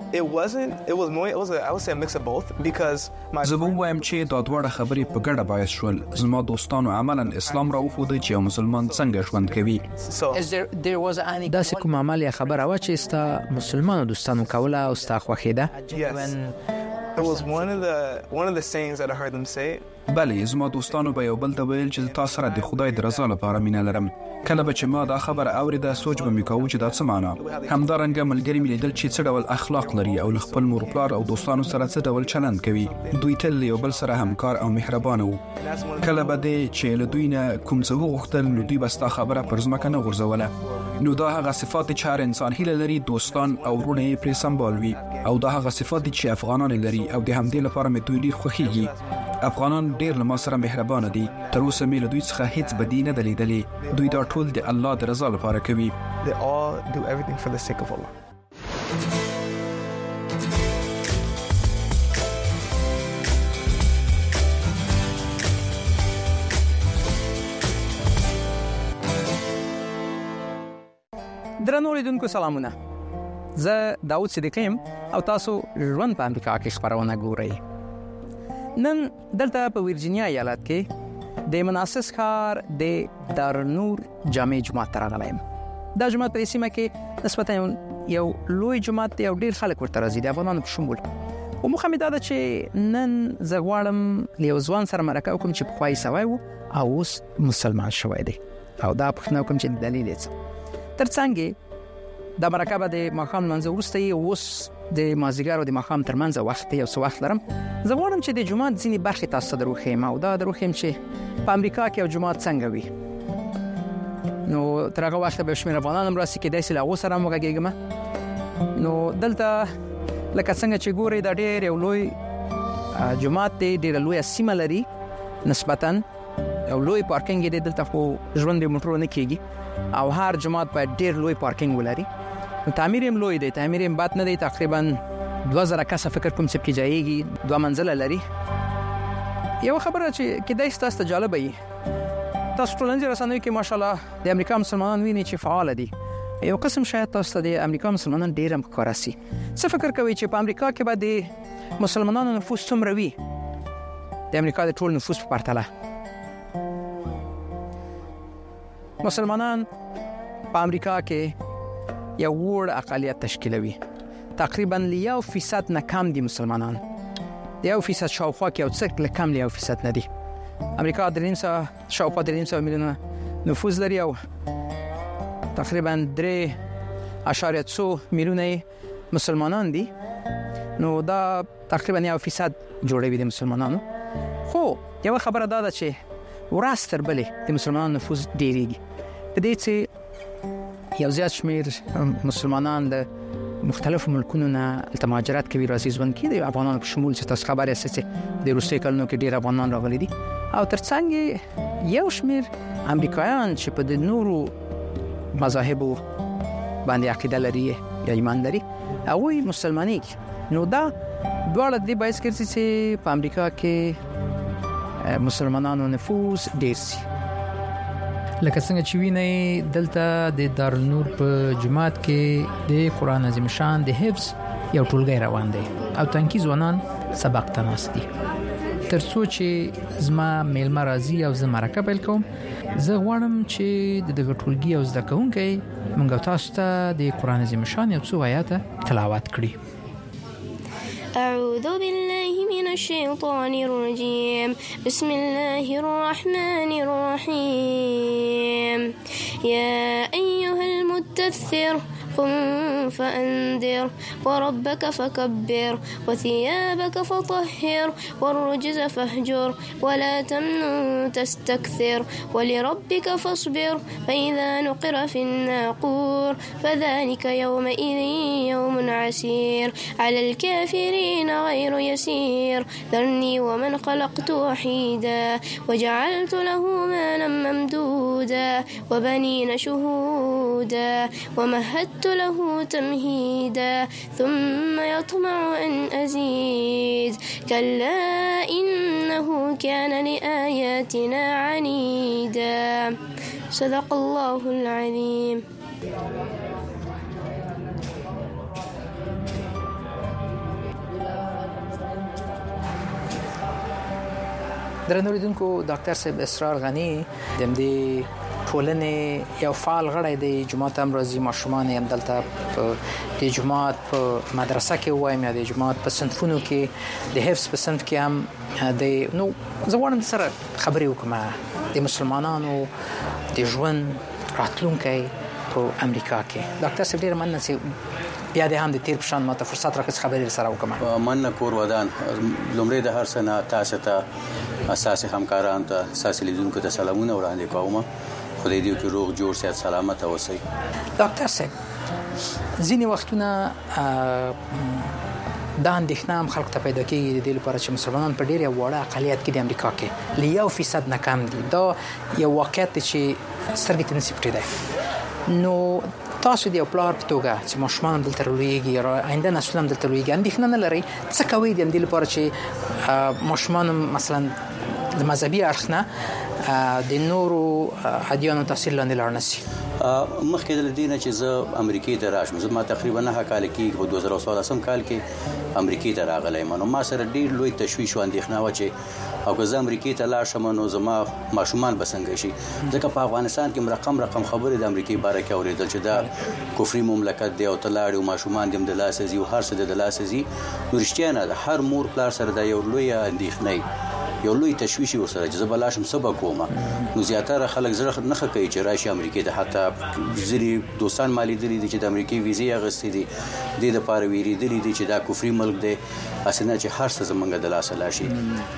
It was more, I would say a mix of both because زه وایم چې دا دواړه خبرې په ګډه باعث شول زما دوستانو عملاً اسلام راوښود چې یو مسلمان څنګه ژوند کوي. دا کوم عمل یا خبره وا چې ستا مسلمانو دوستانو کوله او ستا خوښیده؟ It was one of the sayings that I heard them say. بله زما دوستانو به یو بل ته ویل چې تاسو سره د خدای د رضا لپاره مینه لرم. کله به چې ما دا خبر اوریده سوچ به مې کاوه چې دا څه معنا. همدارنګه ملګری مې لیدل چې څه ډول اخلاق لري او خپل مور پلار او دوستانو سره څه ډول چلند کوي. دوی تل یو بل سره همکار او مهربان وو. کله به دې چې له دوی نه کوم څه وغوښتل نو دوی به ستا خبره پر ځمکه نه غورځوله. نو دا هغه صفات چې هر انسان هیله لري دوستان او ورونه یې پرې سمبال وي او دا هغه صفات چې افغانان لري او د همدې لپاره مې دوی ډیر خوښیږي. افغانان ډیر له ما سره مهربان دي. تر اوسه مې له دوی څخه هیڅ بدی نه لیدلې. دوی دا ټول د الله د رضا لپاره کوي. They all do everything for the sake of Allah. درنو لیدونکو سلامونه. زه داوود صدیقیم او تاسو ژوند په امریکا کې خبرونه ګورئ. نن دلته په ویرجینیا ایالت کې د مناسس ښار د دارالنور جامع جماعت ته راغلم. دا جماعت په سیمه کې نسبتا یو لوی جماعت دی او ډیر خلک ورته راځي د افغانانو په شمول. او مخه مې دا چې نن زه غواړم له ځوان سره مرکه وکم چې په خوای سوی وو او اوس مسلمان شوی دی او دا پوښتنه وکم چې دلیل یې څه. ترڅنګ د مرکه د ماښام منځ وروسته اوس د مازیګر او د ماښام ترمنځ وخت یو څه وخت لرم. زه غواړم چې د جماعت ځینې برخې تاسو ته دروخم او دا دروخم چې په امریکا کې یو جماعت څنګه وي. نو تر هغه وخت به شمیر افغانان راسي کې داسې لاغو سره موږ نو دلته لکه څنګه چې ګوري دا ډېر یو لوی جماعت دی ډېر لوی سیمه لري نسبتاً یو لوی پارکینګ دی دلته خو ژوند د موټرو نه کیږي او هر جماعت په ډېر لوی پارکینګ ولري. نو تعمیر هم لوی دی تعمیر هم بات نه دی تقریبا 2000 کسه فکر کوم چې کې جایږي 2 منزله لري. یو خبره چې کدای ستاسو جالبه وي تاسو ټولنیز رسنیو کې ماشاءالله د امریکا مسلمانان ویني چې فعال دي. یو قسم شاید تاسو د امریکا مسلمانان ډیر هم کاراسي. څه فکر کوي چې په امریکا کې به د مسلمانانو نفوس څومره وي د امریکا د ټول نفوس په پرتله؟ مسلمانان په امریکا کې یو وړ اقلیت تشکیلوي. تقریبا 1% نه کم دي مسلمانان. د 1% شاوخوا کې یو څه کم له 1% نه دي. امریکا د 300 میلیونه نفوس لري او تقریبا 3.2 میلیونه مسلمانان دي. نو دا تقریبا 1% جوړوي د مسلمانانو. خو یو خبره دا ده چې ورستر بلې د مسلمانانو نفوس ډیریږي. په دې چې یو زیات شمیر مسلمانان د مختلفو ملکونو نه مهاجرت کوي راځي ژوند کې د افغانانو په شمول چې تاسو خبره اساسي د روسي کلونو کې ډیر افغانان راغلي دي او ترڅنګ یو شمیر امریکایان چې په د نورو مذاهبو باندې عقیده لري یا ایمان لري او مسلمانۍ. نو دا دواړه د باعث کړي چې په امریکا کې مسلمانانو نفوس ډیر شي. لکه څنګه چې وینئ دلته د دارالنور په جماعت کې د قران عظیم شان د حفظ یو ټولګی روان دی او تنکي ځوانان سبق ته ناست دي. ترڅو چې زما میلمه راځي او زه مرکه پیل کوم زه غواړم چې د دغه ټولګي او زده کوونکي موږ تاسو ته د قران عظیم شان یو څو آیات تلاوت کړي. أعوذ بالله من الشيطان الرجيم بسم الله الرحمن الرحيم يا أيها المدثر قم فأنذر وربك فكبر وثيابك فطهر والرجز فاهجر ولا تمنن تستكثر ولربك فاصبر فإذا نقر في الناقور فذلك يومئذ يوم عسير على الكافرين غير يسير ذرني ومن خلقت وحيدا وجعلت له مالا ممدودا وبنين شهودا ومهدت له تمهيدا ثم يطمع أن أزيد كلا إنه كان لآياتنا عنيدا صدق الله العظيم. درنو لیدونکو ډاکټر صاحب اسرار غنی د دې ټولنې یو فعال غړی دی. جماعت امروزي ماشومان هم دلته په د جماعت په مدرسه کې وایم یا د جماعت په صنفونو کې د حفظ په صنف کې هم د نو زغوانم سره خبرې وکم د مسلمانانو د ژوند راتلونکي په امریکا کې. ډاکټر صاحب ډیر مننه چې بیا د هم د تیر پشان ماته فرصت راکړ خبرې سره وکم. مننه کور ودان لومړی د هر سنه تاسو ته اساسي همکاران ته اساسي لیدونکو ته سلامونه وړاندې کوم. خدای دې چې روغ جوړ صحت سلامت اوسئ. ډاکټر صاحب ځینې وختونه دا اندېښنه هم خلکو ته پیدا کېږي د دې لپاره چې مسلمانان په ډېر وړه اقلیت کې د امریکا کې له 1% نه کم دي. دا یو واقعیت دی چې سترګې ته نشي پټېدای. نو تاسو د یو پلار په توګه چې ماشومان دلته لویږي یا آینده نسل هم دلته لویږي اندېښنه نه لري څه کوي د دې لپاره چې ماشومان مثلا د مذهبي اړخ نه د نورو ادیانو تحصیل لاندې لاړ نشي؟ مخکې د دې نه چې زه امریکای ته راشم، زه ما تقریبا 9 کال کې په 2014 کال کې امریکای ته راغلم. نو ما سره ډیر لوی تشویش او اندېښنه و چې او که زه امریکای ته لاړ شم نو زما ماشومان بسنګ شي، ځکه په افغانستان کې رقم خبرې د امریکای باره کې اوریدل چې دا کفري مملکت دی او تلاړ او ماشومان دم د لاس زی او هر څه د لاس زی. نو رښتیا نه هر مور پلار سره دا یو لوی اندېښنه یو لوی تشویش ورسره چې زه بلاشم سبا کومه. نو زیاتره خلک زړه نه کوي چې راشي امریکای ته. حتی زری دوستان مالی دي چې د امریکای ویزه اغستې دي د لپاره ویری دي چې دا کفري ملک دی اسنه چې هر څه زمونږ د لاس لاشي.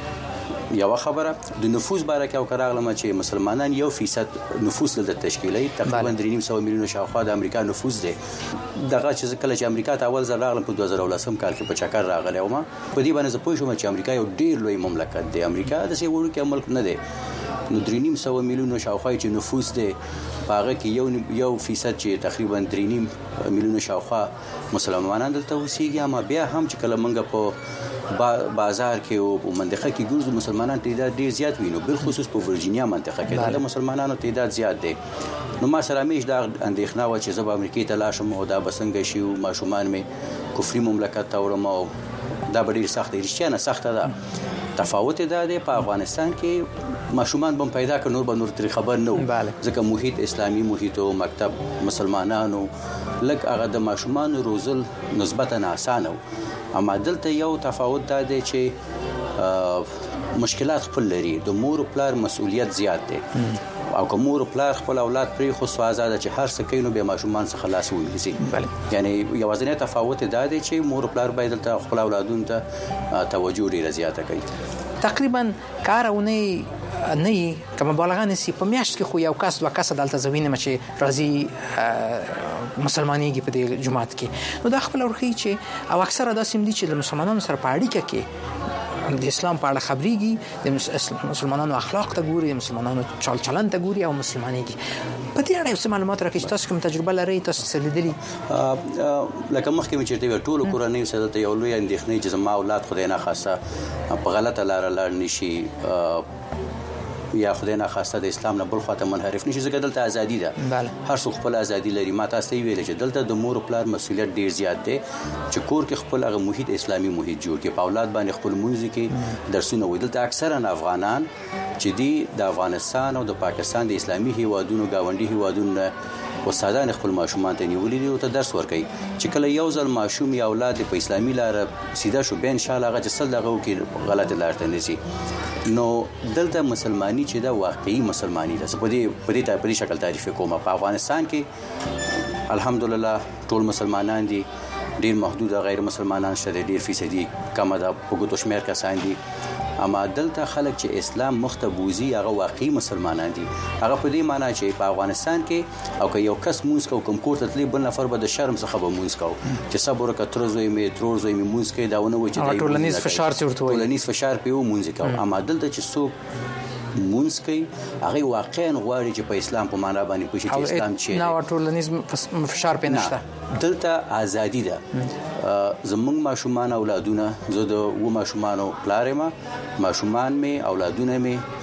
یو خبره د نفوس باره کې او کراغله چې مسلمانان 1% نفوس د تشکیلي تقریبا 3.5 میلیون شاوخوا د امریکا نفوس دی. دغه چې کله چې امریکا ته اول ځل راغلم په 2010 کال کې په چکر راغلی وم په دې باندې زه پوه شوم چې امریکا یو ډیر لوی مملکت دی. امریکا د څه وړوکی ملک نه دی. نو 3.5 میلیون شاوخوا چې نفوس دی هغه کې 1% چې تقریبا 3.5 میلیون شاوخوا مسلمانان دلته اوسېږي. اما بیا هم چې کله موږ په بازار کې او منطقه کې ګورځو مسلمانان تعداد ډیر زیات وینو، بل خصوص په ورجینیا منطقه کې د مسلمانانو تعداد زیات دی. نو ما سره همیش دا اندېښنه و چې زه به امریکای ته لاړ شم او دا به څنګه شي او ماشومان مې کفري مملکت ته وړم او دا به ډیر سخت دی. رښتیا نه سخته ده. تفاوت دا دی په افغانستان کې ماشومان بم پیدا کړ نور به نور تر خبر نه و، ځکه محیط اسلامي محیط او مکتب مسلمانانو لکه هغه د ماشومان روزل نسبتا آسانه و. اما دلته یو تفاوت دا دی چې مشکلات خپل لري. د مور او پلار مسؤلیت زیات دی او که مور او پلار خپل اولاد پرې خو سوازاده چې هر څه کوي نو به ماشومان څخه خلاص ونیسي. یعنی یوازینی تفاوت دا دی چې مور او پلار باید دلته خپل اولادونو ته توجه ډیره زیاته کوي. تقریبا کارونه نه کوم مبالغه نسی په میاشت کې خو یو کس دوه کس دلته زوینه چې راځي مسلمانېږي په دې جماعت کې. نو دا خپل ورخي چې او اکثره داسې دي چې د مسلمانانو سره په اړیکه کې د اسلام په اړه خبريږي، د مسلمانانو اخلاق ته ګوري، د مسلمانانو چال چلن ته ګوري او مسلمانېږي. په دې اړه څه معلومات راکړئ تاسو کوم تجربه لرئ تاسو څه لیدلي؟ لکه مخکې مې چیرته ټول کورنۍ سره ته یو لوی اندېښنې چې زما اولاد خدای نه خاصه په غلطه لار لاړ نشي یا خدای نه خواسته د اسلام نه بل خواته منحرف نشي. ځکه دلته ازادي ده، هر څوک خپل ازادي لري. ما تاسو ته ویل چې دلته د مور او پلار مسؤلیت ډیر زیات دی چې کور کې خپل هغه محیط اسلامي محیط جوړ کړي، په اولاد باندې خپل مونږ کې درسونه وي. دلته اکثرا افغانان چې دی د افغانستان او د پاکستان د اسلامي هیوادونو گاونډي هیوادونو استادان خپل ماشومان ته نیولې دي او ته درس ورکوي چې کله یو ځل ماشوم یا اولاد په اسلامي لار سیده شو به ان شاء الله هغه چې سل دغه کې غلط لار ته نشي. نو دلته مسلمانی چې دا واقعي مسلمانی ده په دې شکل تعریف کوم. په افغانستان کې الحمدلله ټول مسلمانان دي، ډیر محدود غیر مسلمانان شته، ډیر فیصدي کم ده په ګوتو شمیر کسان دي. اما دلته خلک چې اسلام مختبوزي هغه واقعي مسلمانان دي. هغه په دې معنی چې په افغانستان کې او که یو کس مونږ کو کوم کوړه تلی بل نفر به د شرم څخه به مونږ کو چې صبر کتر زوی می ترور زوی می مونږ کې داونه و چې ټولنیز فشار چورته وي، ټولنیز فشار په مونږ کو. اما دلته چې څوک مونږ کوي هغه واقعا غواړي چې په اسلام په معنا باندې پوښتنه چې اسلام چې نه ټولنیز فشار پې نشته. دلته ازادي ده. زمونږ ماشومان اولادونه زه د و ماشومانو پلارم، ماشومان می اولادونه می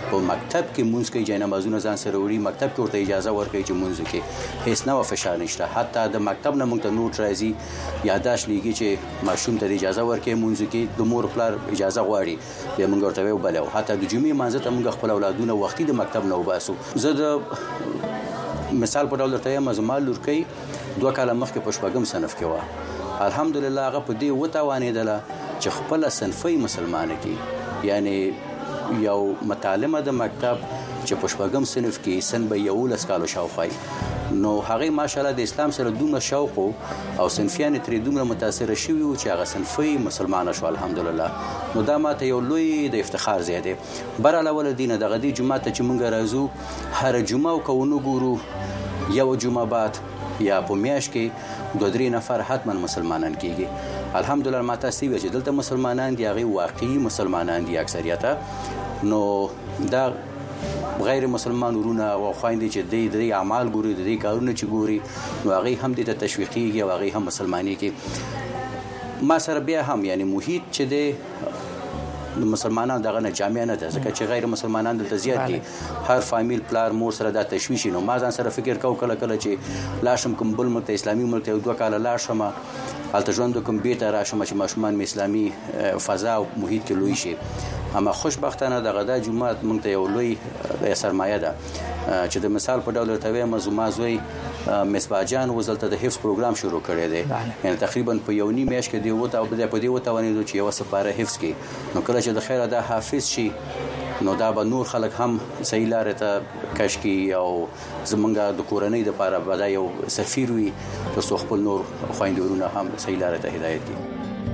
په مکتب کې مونږ کې جنازونه ځان سره وړي مکتب کې ورته اجازه ورکړي چې مونږ کې هیڅ نه فشار نشته حتی د مکتب نه مونږ ته نوټ راځي یاداش لیږي چې ماشوم ته اجازه ورکړي مونږ کې د مور پلار اجازه غواړي به مونږ ورته وبلو حتی د جمعې مانځه ته مونږ خپل اولادونه وختي د مکتب نه وباسو زه د مثال په ډول درته یم زما لورکۍ 2 کاله مخکې په شپږم صنف کې و الحمدلله هغه په دې وتوانېدله چې خپل صنفي مسلمانه کې یعنی یو متعلمه د مکتب چې په شپږم صنف کې سن به 11 کالو شاوخوا نو هغه ماشاءالله د اسلام سره دومره شوق او صنفیان ترې دومره متاثر شوي او چې هغه صنفي مسلمانه شو الحمدلله نو دا ماته یو لوی د افتخار زیاده براله ول دینه د غدي جمعه ته چې مونږ راځو هر جمعه کو نو ګورو یو جمعه بعد یا په میاش کې 2-3 نفر حتما مسلمانان کیږي الحمدلله ماته سی چې دلته مسلمانان دی هغه واقعي مسلمانان دی اکثریت نو دا غیر مسلمان ورونه او خويندې چې د اعمال ګوري د کارونه چې ګوري نو هغه هم د تشویقي او هغه هم مسلمانۍ کې ما سره بیا هم یعنی محیط چې د مسلمانانو دغه نه جامع نه ده ځکه چې غیر مسلمانان دلته زیات دي هر فامیل پلار مور سره د تشویش نو ما ځان سره فکر کله چې لاشم کوم بل ملت اسلامي ملت یو 2 کاله لاشم حالت ژوند کوم بیت راشم چې ماشومان اسلامي فضا او محیط کې لوي شي اما خوشبختانه دغه د جمعه مونږ ته یو لوی سرمایه ده چې د مثال په ډول ته وایم زوی مصباح جان وزلته د حفظ پروګرام شروع کړی دی یعنی تقریبا په یو نیم میاشت کې دی وته او په دې وته ونیدو چې یو سپاره حفظ کې نو کله چې د خیره د حافظ شي نو دا به نور خلک هم صحیح لارې ته کش کی او زمونږ د کورنۍ د لپاره به یو سفیر وي ترڅو خپل نور خويندورونه هم صحیح لارې ته هدایت کړي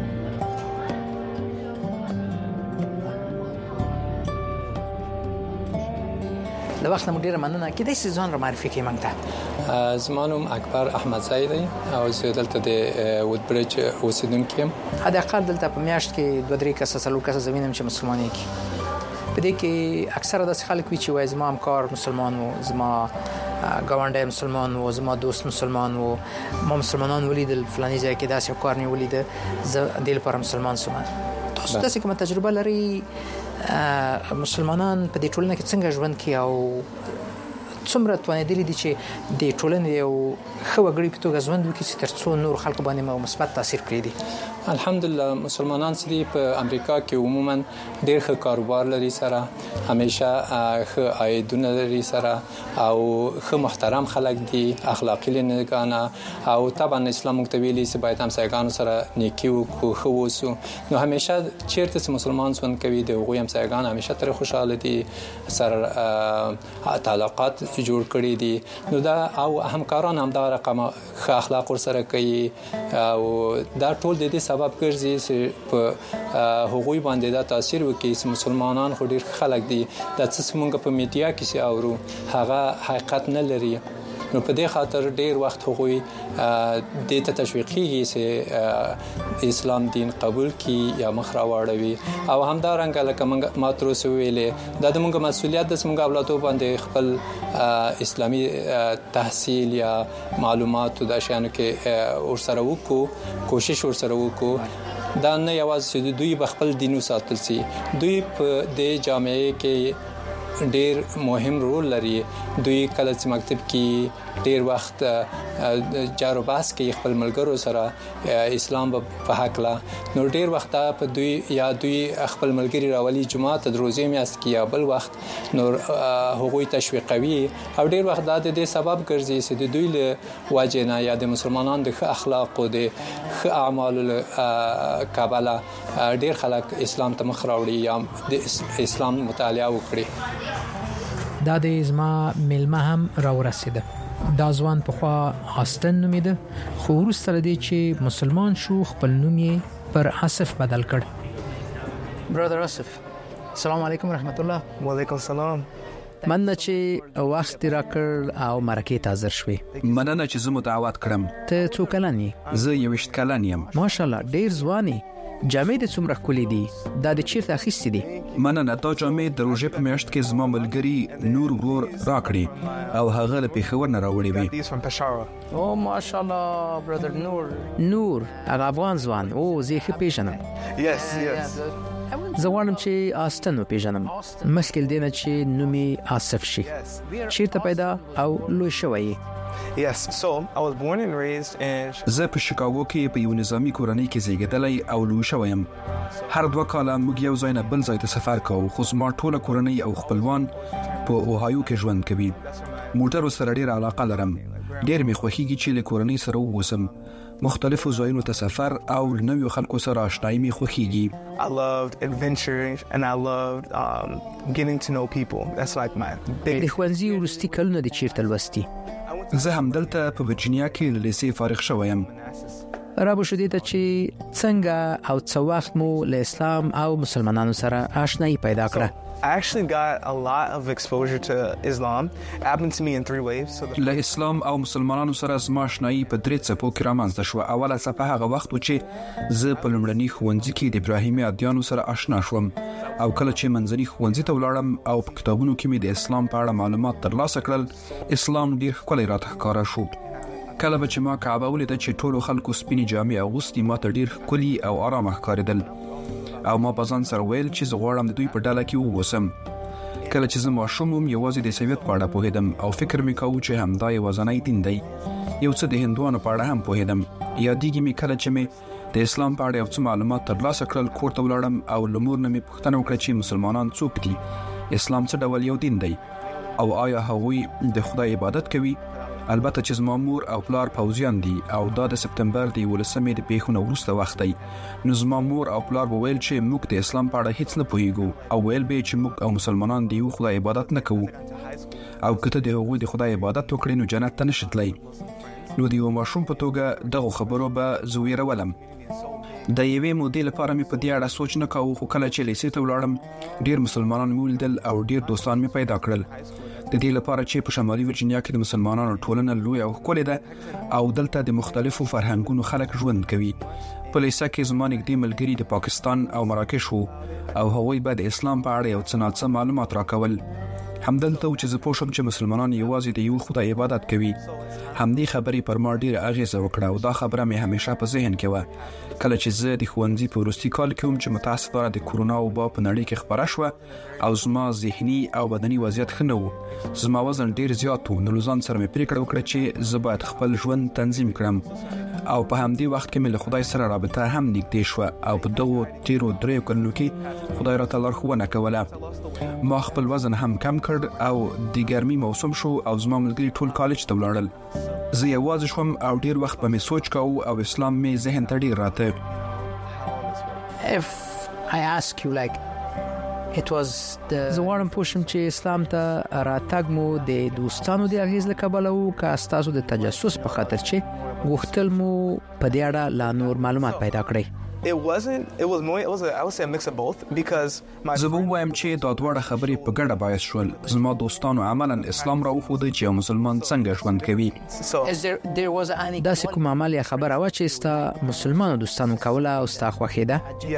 د وخت مو ډیره مننه کیدای شي ځان را معرفي کړئ موږ ته زما نوم اکبر احمد زاید دی او زه دلته د وودبرج اوسیدونکی یم حداقل دلته په میاشت کې 2-3 کسه څلور کسه زمینم چې مسلمانۍ کی په دې کې اکثره د خلک وی چې وای زما همکار مسلمان وو زما ګاونډي مسلمان وو زما دوست مسلمان وو ما مسلمانان ولیدل فلاني ځای کې داسې کار نه ولید زه د لپاره مسلمان سوم تاسو داسې کومه تجربه لري مسلمانان په دې ټولنه کې څنګه ژوند کوي او څومره توانېدلي دي چې د ټولنې یو ښه وګړي په توګه ژوند وکړي چې ترڅو نور خلکو باندې مثبت تاثیر کړی دي الحمدلله مسلمانان چې په امریکا کې عموما ډېر ښه کاروبار لري سره همیشه ښه عایدونه لري سره او ښه محترم خلک دي اخلاقی لنګانه او طبعا اسلام مکتویلی چې باید همسایگانو سره نیکی او ښه ووسو نو همیشه چیرته چې مسلمان ژوند کوي د هغوی همسایگان همیشه تر خوشاله دي سره تعلقات جوړ کړي دي نو دا او همکاران هم دا رقم ښه اخلاق ورسره کوي او دا ټول د دې سبب ګرځي چې په هغوی باندې دا تاثیر وکړي چې مسلمانان خو ډېر خلک دي دا څه موږ په میډیا کې سي اورو هغه حقیقت نه لري نو په دې خاطر ډېر وخت هغوی د ته تشویقي چې اسلام دین قبول کی یا مخ راوړوي او همدارنګه لکه ما تر اوسه ویلې دا د موږ مسؤلیت د موږ اولادو باندې خپل اسلامي تحصیل یا معلومات د شانو کې ورسره وکړو کوشش ورسره وکړو دا نه یوازې دوی بخپل دینو ساتل سي دوی په د جامعه کې ډیر مهم رول لري دوی کله چې مکتب کې ډیر وخت جارو باس کې خپل ملګرو سره اسلام په حق لا نو ډیر وخت په دوی یا دوی خپل ملګری راولي جمعه ته دروځي میاست کې یا بل وخت نو هغوی تشویقوي او ډیر وخت د دې سبب ګرځي چې د دوی له واجنه یا د مسلمانانو د اخلاق او د اعمال کابل ډیر خلک اسلام ته مخ راوړي یا د اسلام مطالعه وکړي دا د زما ملما هم راورسیده دا ځوان په خوا آستن نومیده خو وروسته لدی چې مسلمان شو خپل نوم یې پر آصف بدل کړ برادر آصف السلام علیکم رحمت الله وعلیکم السلام مننه چې وخت را کړ او مرکه ته حاضر شوي مننه چې زه متعهد کړم ته څو کلن یې زه 21 کلن یم ماشاءالله ډیر ځواني جامې د څومره کولې دي دا د چیرته اخیستې دي مننه دا جامې د روزې په میاشت کې زما ملګری نور ورور راکړي او هغه له پیښور نه راوړي وي او ماشاءالله برادر نور هغه افغان ځوان او زه یې پیژنم yes I was زه غواړم چې آستن وپېژنم مخکې دینه چې نومي آصف شي چیرته پیدا او لوی شوی. Yes, so I was born and raised in زه په شیکاګو کې په یو نظامی کورنۍ کې زیږیدلی او لوی شوم. هر 2 کاله موږ یو ځای نه بل ځای ته سفر کوو خو زما ټوله کورنۍ او خپلوان په اوهایو کې ژوند کوي. موټر سره ډېر علاقه لرم. ډېر می خوښیږي چې له کورنۍ سره ووسم. مختلفو ځایونو ته سفر او نویو خلکو سره آشنایي می خوښیږي. I loved adventure and I loved getting to know people. That's like my big. د ښوونځي وروستي کلونه د چیرته لوستي؟ زه همدلته په ورجینیا کې له لیسې فارغ شوم. رابو شو دې ته چې څنګه او څو وخت مو له اسلام او مسلمانانو سره آشنایي پیدا کړه؟ I actually got a lot of exposure to Islam. It happened to me in 3 waves. له اسلام او مسلمانانو سره زما آشنایي په 3 څپو کې رامنځته شو. اوله څپه هغه وخت و چې زه په لومړني ښوونځي کې د ابراهیمي ادیانو سره آشنا شوم او کله چې منځني ښوونځي ته ولاړم او په کتابونو کې مې د اسلام په اړه معلومات ترلاسه کړل اسلام ډیر ښکلی راته ښکاره شو. کله چې ما کعبه ولیده چې ټولو خلکو سپینې جامې اغوستې ما ته ډیر ښکلي او آرامه ښکارېدل او ما په ځان سره ویل چې زه غواړم د دوی په ډله کې ووسم. کله چې زه ماشوم وم یوازې د سویت په اړه پوهېدم او فکر مې کاوه چې همدا یوازینی دین دی. یو څه د هندوانو په اړه هم پوهېدم. یادېږي مې کله چې مې د اسلام په اړه یو څه معلومات ترلاسه کړل کور ته ولاړم او له مور نه مې پوښتنه وکړه چې مسلمانان څوک دي، اسلام څه ډول یو دین دی او آیا هغوی د خدای عبادت کوي. البته چې زما مور او پلار پوځیان دي او دا د سپتمبر د 11مې د پیښو نه وروسته وخت دی. نو زما مور او پلار وویل چې موږ د اسلام په اړه هیڅ نه پوهیږو او ویل به چې موږ او مسلمانان د یو خدای عبادت نه کوو او کته د هغوی د خدای عبادت وکړي نو جنت ته نشي تللی. نو د یو ماشوم په توګه دغه خبرو به زه ویرولم. د یوې مودې لپاره مې په دې اړه سوچ نه کاوه خو کله چې لیسې ته ولاړم ډیر مسلمانان مې ولیدل او ډیر دوستان مې پیدا کړل. د دې لپاره چې په شمالي ورجینیا کې د مسلمانانو ټولنه لوی او ښکلې ده او دلته د مختلفو فرهنګونو خلک ژوند کوي. په لیسه کې زما نږدې ملګري د پاکستان او مراکش وو او هغوی به د اسلام په اړه یو څه ناڅه معلومات راکول. همدلته چې زه پوه شم چې مسلمانان یوازې د یو خدای عبادت کوي. همدې خبرې پر ما ډېره اغیزه وکړه او دا خبره مې همیشه په ذهن کې وه. کله چې زه د ښوونځي په وروستي کال کې وم چې متاسفانه د کورونا وبا په نړۍ کې خپره شوه او زما ذهني او بدني وضعیت ښه نه و. زما وزن ډېر زیات و نو له ځان سره مې پرېکړه وکړه چې زه باید خپل ژوند تنظیم کړم او په همدې وخت کې مې له خدای سره رابطه هم نږدې شوه او په دغو تیرو 3 کلونو کې خدای راته لارښوونه کوله. ما خپل وزن هم کم کړ او د ګرمي موسم شو او زما ملګري ټول کالج ته ولاړل. زه یوازې شوم او ډیر وخت به مې سوچ کاوه او اسلام مې ذهن ته ډیر راته. If I ask you like it was the زوړم پوښم چې اسلام ته راتګ مو د دوستانو د اغیز له کبله وو که تاسو د تجسس په خاطر چې غوښتل مو په دې اړه لا نور معلومات پیدا کړئ؟ It was more, I would say a mix of both because زه وایم چې دا دواړه خبرې په ګډه باعث شول. زما دوستانو عملاً اسلام راوښود چې یو مسلمان څنګه ژوند کوي. داسې کوم عمل یا خبره وه چې ستا مسلمانو دوستانو کوله او ستا خوښېده؟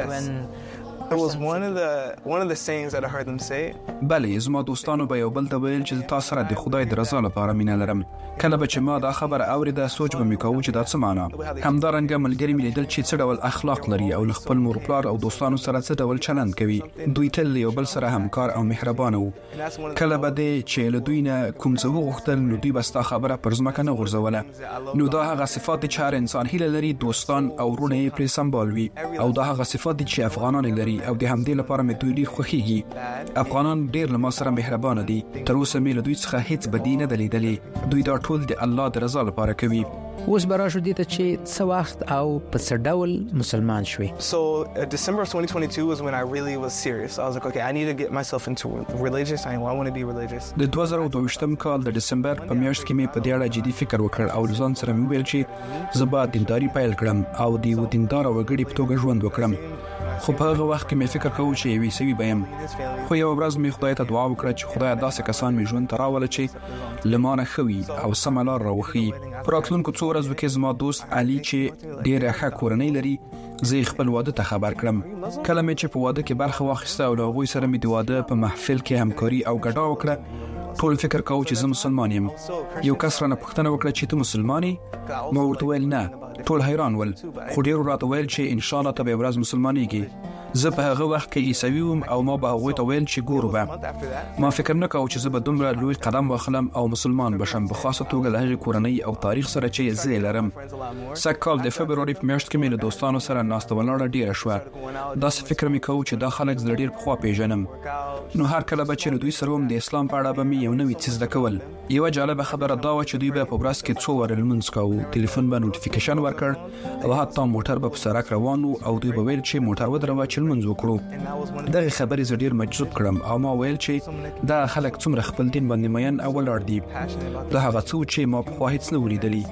It was one of the sayings that I heard them say. بله زما دوستانو به یو بل ته ویل چې تاسو سره د خدای د رضا لپاره مینه لرم. کله به چې ما دا خبره اوریده سوچ به مې کاوه چې دا څه معنا. همدارنګه ملګري مې لیدل چې څه ډول اخلاق لري او خپل مور پلار او دوستانو سره څه ډول چلند کوي. دوی تل یو بل سره همکار او مهربان وو. کله به چې له دوی نه کوم څه وغوښتل نو دوی به ستا خبره پر ځمکه نه غورځوله. نو دا هغه صفات چې هر انسان هیله لري دوستان او ورونه یې پرې سمبال وي او دا هغه صفات چې افغانان لري او د همدې لپاره مې دوی ډیر خوښیږي. افغانان ډیر له ما سره مهربان دي. تر اوسه مې له دوی څخه هیڅ بدی نه ده لیدلې. دوی دا ټول د الله د رضا لپاره کوي. اوس به راشو دې ته چې څه وخت او په څه ډول مسلمان شوې؟ So December of 2022 was when I really was serious. I was like, okay, I need to get myself into religious. I want to be religious. د 2022م کال د دسمبر په میاشت کې مې په دې اړه جدي فکر وکړ او ځان سره مې ویل چې زه به دینداري پیل کړم او د یو دیندار وګړي په توګه ژوند وکړم. خو په هغه وخت کې مې فکر کاوه چې یوې سوي به یم. خو یو ورځ مې خدای ته دعا وکړه چې خدای داسې کسان مې ژوند ته راوله چې له ما نه ښه وي او سمه لار راوښیي. په راتلونکو څو ورځو کې زما دوست علي چې ډېره ښه کورنۍ لري زه خپل واده ته خبر کړم. کله مې چې په واده کې برخه واخیسته او له هغوی سره مې د واده په محفل کې همکاري او ګډا وکړه ټول فکر کاوه چې زه مسلمان یم. یو کس رانه پوښتنه وکړه چې ته مسلمان یې؟ ما ورته ویل نه. ټول حیران ول خو ډېرو راته ویل چې ان شاء الله ته به یو ورځ مسلمانېږي. زه په هغه وخت کې عیسوي وم او ما به هغوی ته ویل چې ګورو به ما فکر نه کاوه چې زه به دومره لوی قدم واخلم او مسلمان بشم، په خاصه توګه له هغې کورنۍ او تاریخ سره چې زه یې لرم. سږ کال د فبروري په میاشت کې مې له دوستانو سره ناسته ولاړه ډېره شوه. داسې فکر مې کوو چې دا خلک زه ډېر پخوا پیژنم، نو هر کله به چې له دوی سره وم د اسلام په اړه به مې یو نوی څه زده کول. یوه جالبه خبره دا وه چې دوی به په ورځ کې څو واره لمونځ کوو، ټلیفون به نوټیفیکیشن ورکړ او حتی موټر به په سړک روان و او دوی به ویل چې موټر ودروه چې لمونځ وکړو. دغه خبرې زه ډېر مجذوب کړم او ما ویل چې دا خلک څومره خپل دین باندې مین او ولاړ دي. دا هغه څه چې ما پخوا هیڅ نه ولیدلي.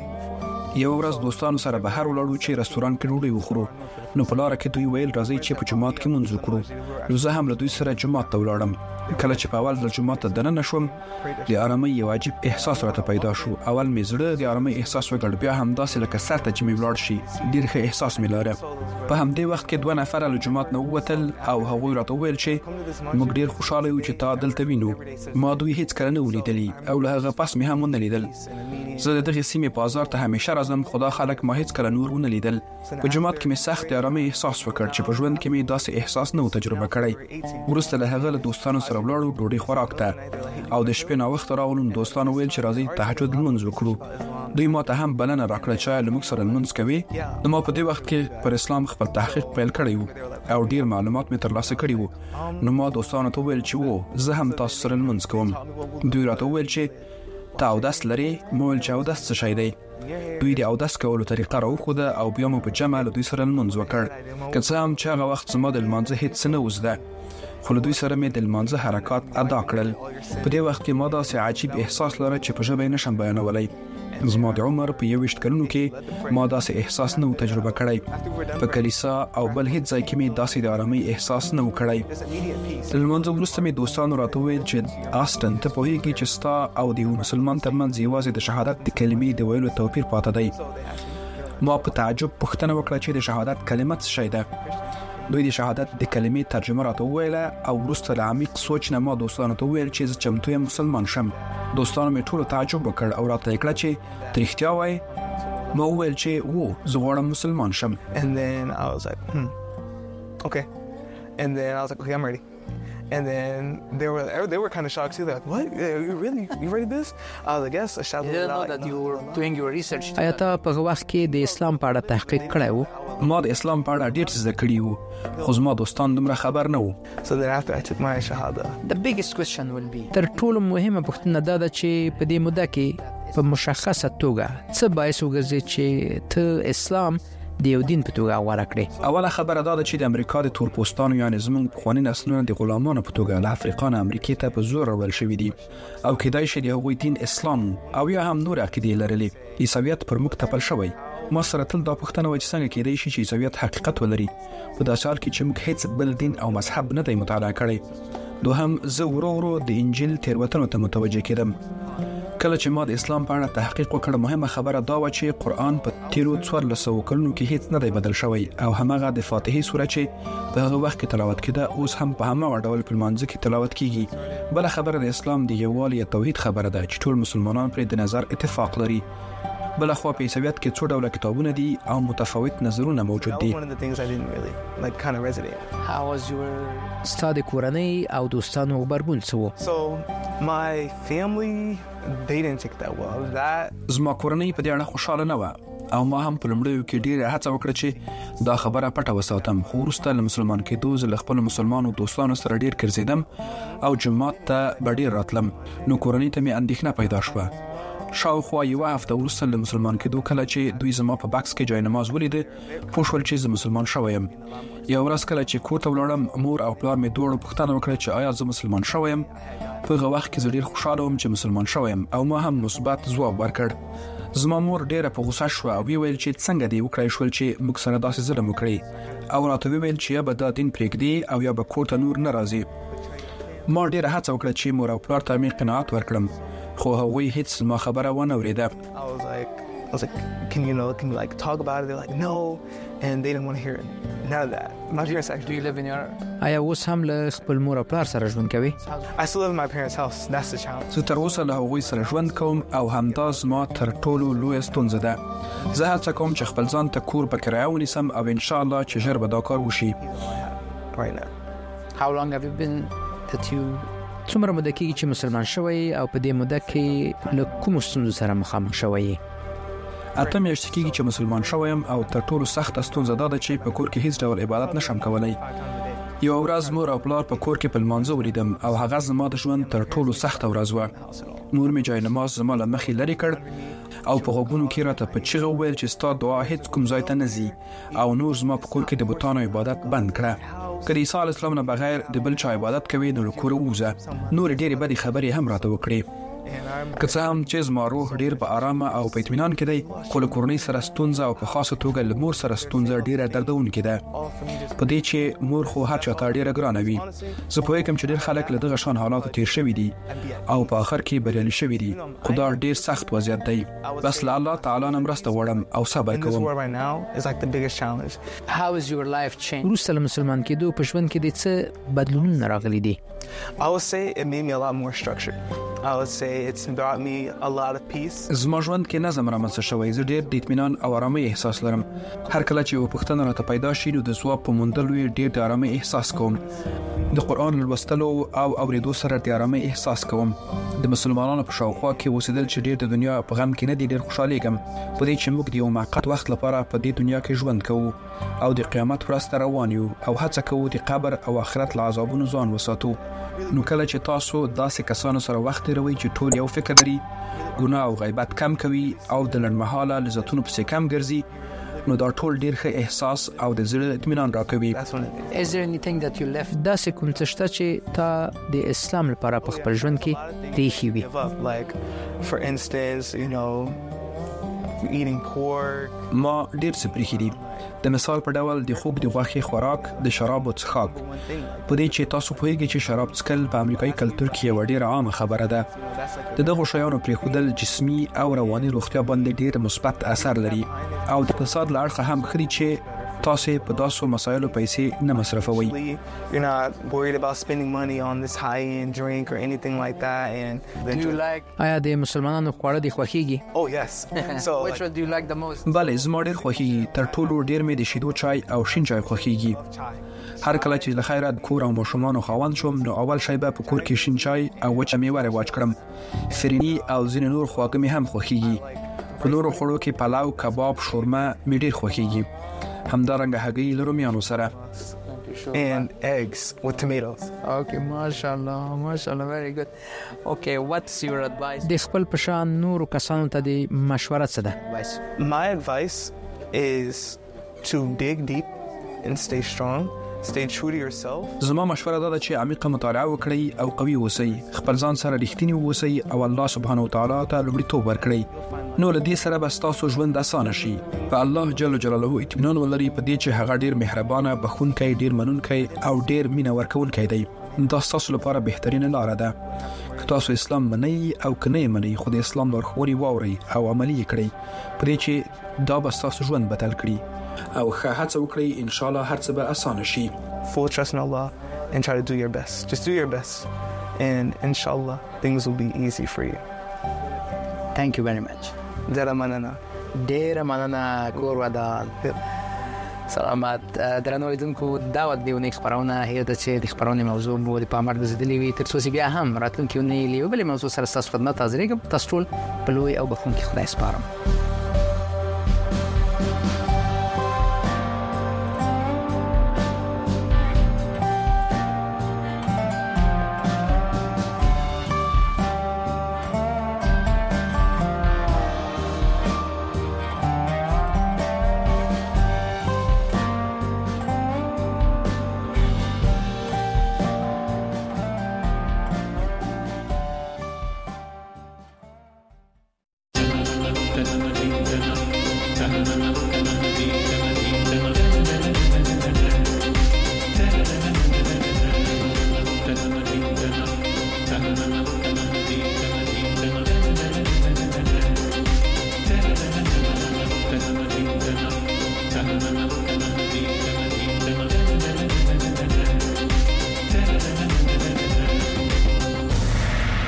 یو ورځ دوستانو سره بهر ولاړو چې رستوران کې ډوډۍ وخورو، نو په لاره کې دوی ویل راځئ چې په جومات کې لمونځ وکړو. نو زه هم له دوی سره جومات ته ولاړم. کله چې په اول د جومات ته دننه شوم، د آرامۍ یو عجیب احساس راته پیدا شو. اول مې زړه د آرامۍ احساس وکړ، بیا هم داسې لکه سر ته چې مې ولاړ شي، ډېر ښه احساس مې لاره. په همدې وخت کې 2 نفر له جومات نه ووتل او هغوی راته وویل چې موږ ډېر خوشاله یو چې تا دلته وینو. ما دوی هیڅ کله نه ولیدلي او له هغه پس مې هم ونه لیدل. زه د دغې سیمې بازار ته همیشه راځم، خو دا خلک ما هیڅ کله نور ونه لیدل. په جومات کې مې سخت آرامۍ احساس وکړ چې په ژوند کې مې داسې احساس نه و تجربه کړی. وروسته له هغه له دوستانو سره ولاړو ډوډۍ خوراک ته او د شپې ناوخته راغلو. دوستانو ویل چې راځئ تهجد لمونځ وکړو. دوی ما ته هم بلنه راکړه چې له موږ سره لمونځ کوي. نو ما په دې وخت کې پر اسلام خپل تحقیق پیل کړی و او ډیر معلومات مې ترلاسه کړي وو. نو ما دوستانو ته ویل چې زه هم تاسو سره لمونځ کوم. دوی راته ویل چې تا اودس لري؟ ما ویل چې اودس څه شی دی؟ دوی د اودس کولو طریقه راوښوده او بیا مو په جمع له دوی سره لمونځ وکړ. که څه هم چې هغه وخت زما د لمانځه هیڅ څه نه و زده، خو له دوی سره مې د لمانځه حرکات ادا کړل. په دې وخت کې ما داسې عجیب احساس لره چې په ژبه یې نشم بیانولی. زما د عمر په 21 کلونو کې ما داسې احساس نه و تجربه کړی. په کلیسا او بل هیڅ ځای کې مې داسې د آرامۍ احساس نه و کړی. لمانځه وروسته مې دوستانو راته وویل چې آسټن ته پوهېږي چې ستا او د یو مسلمان ترمنځ یوازې د شهادت د کلمې د ویلو توپیر پاته دی. ما په تعجب پوښتنه وکړه چې د شهادت کلمه څه شی ده. دوی د شهادت د کلمې ترجمه راته وویله او وروسته له عمیق سوچ نه ما دوستانو ته وویل چې زه چمتو یم مسلمان شم. دوستانو مې ټولو تعجب وکړ او راته یې کړه چې ته رښتیا وایې؟ ما وویل چې زه غواړم مسلمان شم. And then I was like, okay. And then I was like, okay, I'm ready. And then they were kind of shocked too. They're like, what? You ready this? I was like, yes. I shouted it out. That you were doing your research. آیا ته په وخت کې د اسلام په اړه تحقیق کړی وو؟ ما د اسلام په اړه ډېر څه زده کړي وو، خو زما دوستان دومره خبر نه وو. So then after I took my shahada, the biggest question will be تر ټولو مهمه پوښتنه دا ده چې په دې موده کې په مشخصه توګه څه باعث وګرځي چې ته اسلام د یو دین په توګه غوره کړې؟ اوله خبره دا ده چې د امریکا د تورپوستانو یعنی زموږ پخواني نسلونه د غلامانو په توګه له افریقا نه امریکا ته په زور راوړل شوي دي او کېدای شي د هغوی دین اسلام او یا هم نور عقیدې لرلې. عیسویت پر موږ تپل شوی. ما سره تل دا پوښتنه وه چې څنګه کېدای شي چې عیسویت حقیقت ولري په داسې حال کې چې موږ هیڅ بل دین او مذهب نه دی مطالعه کړی. دوهم زه ورو ورو د انجیل تېروتنو ته متوجه کېدم. کله چې ما د اسلام په اړه تحقیق وکړ، مهمه خبره دا و چې قرآن په تیرو 1400 کلونو کې هیڅ نه دی بدل شوی او همغه د فاتحې سوره چې په هغه وخت کې تلاوت کېده اوس هم په همغه ډول په لمانځه کې تلاوت کیږي. بل خبره د اسلام د یووالي توحید خبره ده چې ټول مسلمانان پر د نظر اتفاق لري. بل خو په عیسویت کې څو ډول کتابونه دي او متفاوت نظرونه موجود دي. How was your study کورنۍ او دوستانو غبرګون څه و؟ So my family they didn't take that well. زما کورنۍ په دې اړه خوشاله نه و او ما هم په لومړیو کې ډېره هڅه وکړه چې دا خبره پټه وساتم. خو وروسته له مسلمان کېدو زه له خپلو مسلمانو دوستانو سره ډېر ګرځېدم او جومات ته به ډېر راتلم. نو کورنۍ ته مې اندېښنه پیدا شوه. شاوخوا یوه هفته وروسته له مسلمان کېدو کله چې دوی زما په بکس کې جای نماز ولیده پوه شول چې زه مسلمان شوی یم. یو ورځ کله چې کور ته ولاړم مور او پلار مې دواړو پوښتنه وکړه چې آیا زه مسلمان شوی یم. په هغه وخت کې زه ډېر خوشحاله وم چې مسلمان شوی یم او ما هم مثبت ځواب ورکړ. زما مور ډېره په غوسه شوه او ویل چې څنګه دې وکړای شول چې موږ سره داسې ظلم وکړې او راته ویل چې یا به دا دین پرېږدي او یا به کور ته نور نه راځي. ما ډېره هڅه وکړه چې مور او پلار ته مې قناعت ورکړم خو هغوی هیڅ ما خبره ونه اورېده. I was like, can you like talk about it? They're like, no, and they didn't want to hear it. None of that. My parents actually live in your. آیا اوس هم له خپل مور او پلار سره ژوند کوي؟ I still live in my parents' house. That's the challenge. زه تر اوسه له هغوی سره ژوند کوم او همدا زما تر ټولو لویه ستونزه ده. زه هڅه کوم چې خپل ځان ته کور په کرایه ونیسم او ان شاء الله چې ژر به دا کار وشي. right now. How long have you been that you څومره مده کېږي چې مسلمان شوی او په دې مده کې له کوم ستونزو سره مخامخ شوی؟ اته میاشتې کېږي چې مسلمان شوم او تر ټولو سخت ستونزه دا ده چې په کور کې هیڅ ډول عبادت نشم کولای. یو ورځ مور او پلار په کور کې په لمانځه ولیدم او هغه زما د ژوند تر ټولو سخت ورځ و. مور می جای نماز زما له مخې لري کړ او په غوږونو کې راته په چیغه وویل چې ستا دعا هیڅ کوم ځای ته نه ځي او نور زما په کور کې د بتانو عبادت بند کړه. که عیسی علیه السلام نه بغیر د بل چا عبادت کوي نو له کوره ووځه. نور ډېرې بدې خبرې هم راته وکړې. که څه هم چې زما روح ډېر په آرامه او په اطمینان کې دی، خو له کورنۍ سره ستونزه او په خاصه توګه له مور سره ستونزه ډېره دردونکې ده. په دې چې مور خو هر چا ته ډېره ګرانه وي. زه پوهېږم چې ډېر خلک له دغه شان حالاتو تیر شوي دي او په آخر کې بریالي شوي دي، خو دا ډېر سخت وضعیت دی. بس له الله تعالی نه مرسته غواړم او صبر کوم. وروسته له مسلمان کېدو په ژوند کې د څه بدلونونه راغلي دي؟ I would say it made me a lot more structured. I would say it's brought me a lot of peace. زما ژوند کې نظم رامنځته شوی. زه ډېر د اطمینان او آرامۍ احساس لرم. هر کله چې یو پوښتنه راته پیدا شي نو د ځواب په موندلو یې ډېر د آرامۍ احساس کوم. د قرآن لوستلو او اوریدو سره د آرامۍ احساس کوم. د مسلمانانو په شاوخوا کې اوسېدل چې ډېر د دنیا په غم کې نه دي، ډېر خوشالېږم په دې چې موږ د یو موقت وخت لپاره په دې دنیا کې ژوند کوو او د قیامت ورځ ته روان یو او هڅه کوو د قبر او آخرت له عذابونو ځان وساتو. نو کله چې تاسو داسې کسانو سره وخت تیروئ چې ټول یو فکر لري، ګناه او غیبت کم کوي او د لنډمهاله لذتونو پسې کم ګرځي، نو دا ټول ډیر ښه احساس او د زړه اطمینان راکوي. Is there anything that you left داسې کوم څه شته چې تا د اسلام لپاره په خپل ژوند کې پریښي وي؟ Like for instance, you know, eating pork. ما ډیر څه پریښي دي. د مثال په ډول د خوب د غوښې خوراک، د شرابو څښاک. په دې چې تاسو پوهیږئ چې شراب څښل په امریکایي کلتور کې یو ډیر عامه خبره ده. د دغه شیانو پرېښودل جسمي او رواني روغتیا باندې ډیر مثبت اثر لري او د اقتصاد له اړخه هم ښه دي چې تاسو په داسو مسایلو پیسې نه مصرفوي. You're not worried about spending money on this high-end drink or anything like that. And do you like آیا د مسلمانانو خواړه د خوښیږي؟ Oh yes. So which one do you like the most? بله، زما ډیر خوښیږي. تر ټولو ډیر مې د شیدو چای او شین چای خوښیږي. هر کله چې له خیره د کور او ماشومانو خاوند شوم نو اول شی به په کور کې شین چای او وچه میوه رواج کړم. فرني او ځینې نور خواږه مې هم خوښیږي. په نورو خوړو کې پلاو، کباب، شورما مې ډیر خوښیږي. همدارنګه هګۍ له رومیانو سره. And eggs with tomatoes. Okay, mashallah, very good. Okay, what's your advice? د خپل پشان نورو کسانو ته د مشوره څه ده؟ My advice is to dig deep and stay strong. Stay true to yourself. زما مشوره دا ده چې عمیقه مطالعه وکړئ او قوي اوسئ. خپل ځان سره رښتینی اوسئ او الله سبحانه و تعالی ته لومړیتوب ورکړئ. نو له دې سره به ستاسو ژوند اسانه شي. په الله جل جلاله اطمینان ولرئ په دې چې هغه ډیر مهربانه، بخښونکی، ډیر منونکی او ډیر مینه ورکوونکی دی. دا ستاسو لپاره بهترینه لاره ده. که تاسو اسلام منئ او که نه منئ، خو د اسلام لارښوونې واورئ او عملي یې کړئ په دې چې دا به ستاسو ژوند بدل کړي او ښه هڅه وکړئ. ان شاء الله هر څه به اسانه شي. Full trust in Allah and try to do your best. Just do your best and inshallah things will be easy for you. Thank you very much. Dera manana. Dera manana کور ودان. سلامات. درنو لیدونکو، دا و د یونیک خبرونه هي د چې د خبرونه موضوع مو د پامړ ګرځېدلې وي. تر څو بیا هم راتلونکي ونی لیو بل موضوع سره تاسو خدمت حاضرېږم. تاسو ټول په لوی او بخښونکي خدای سپارم. Thank you.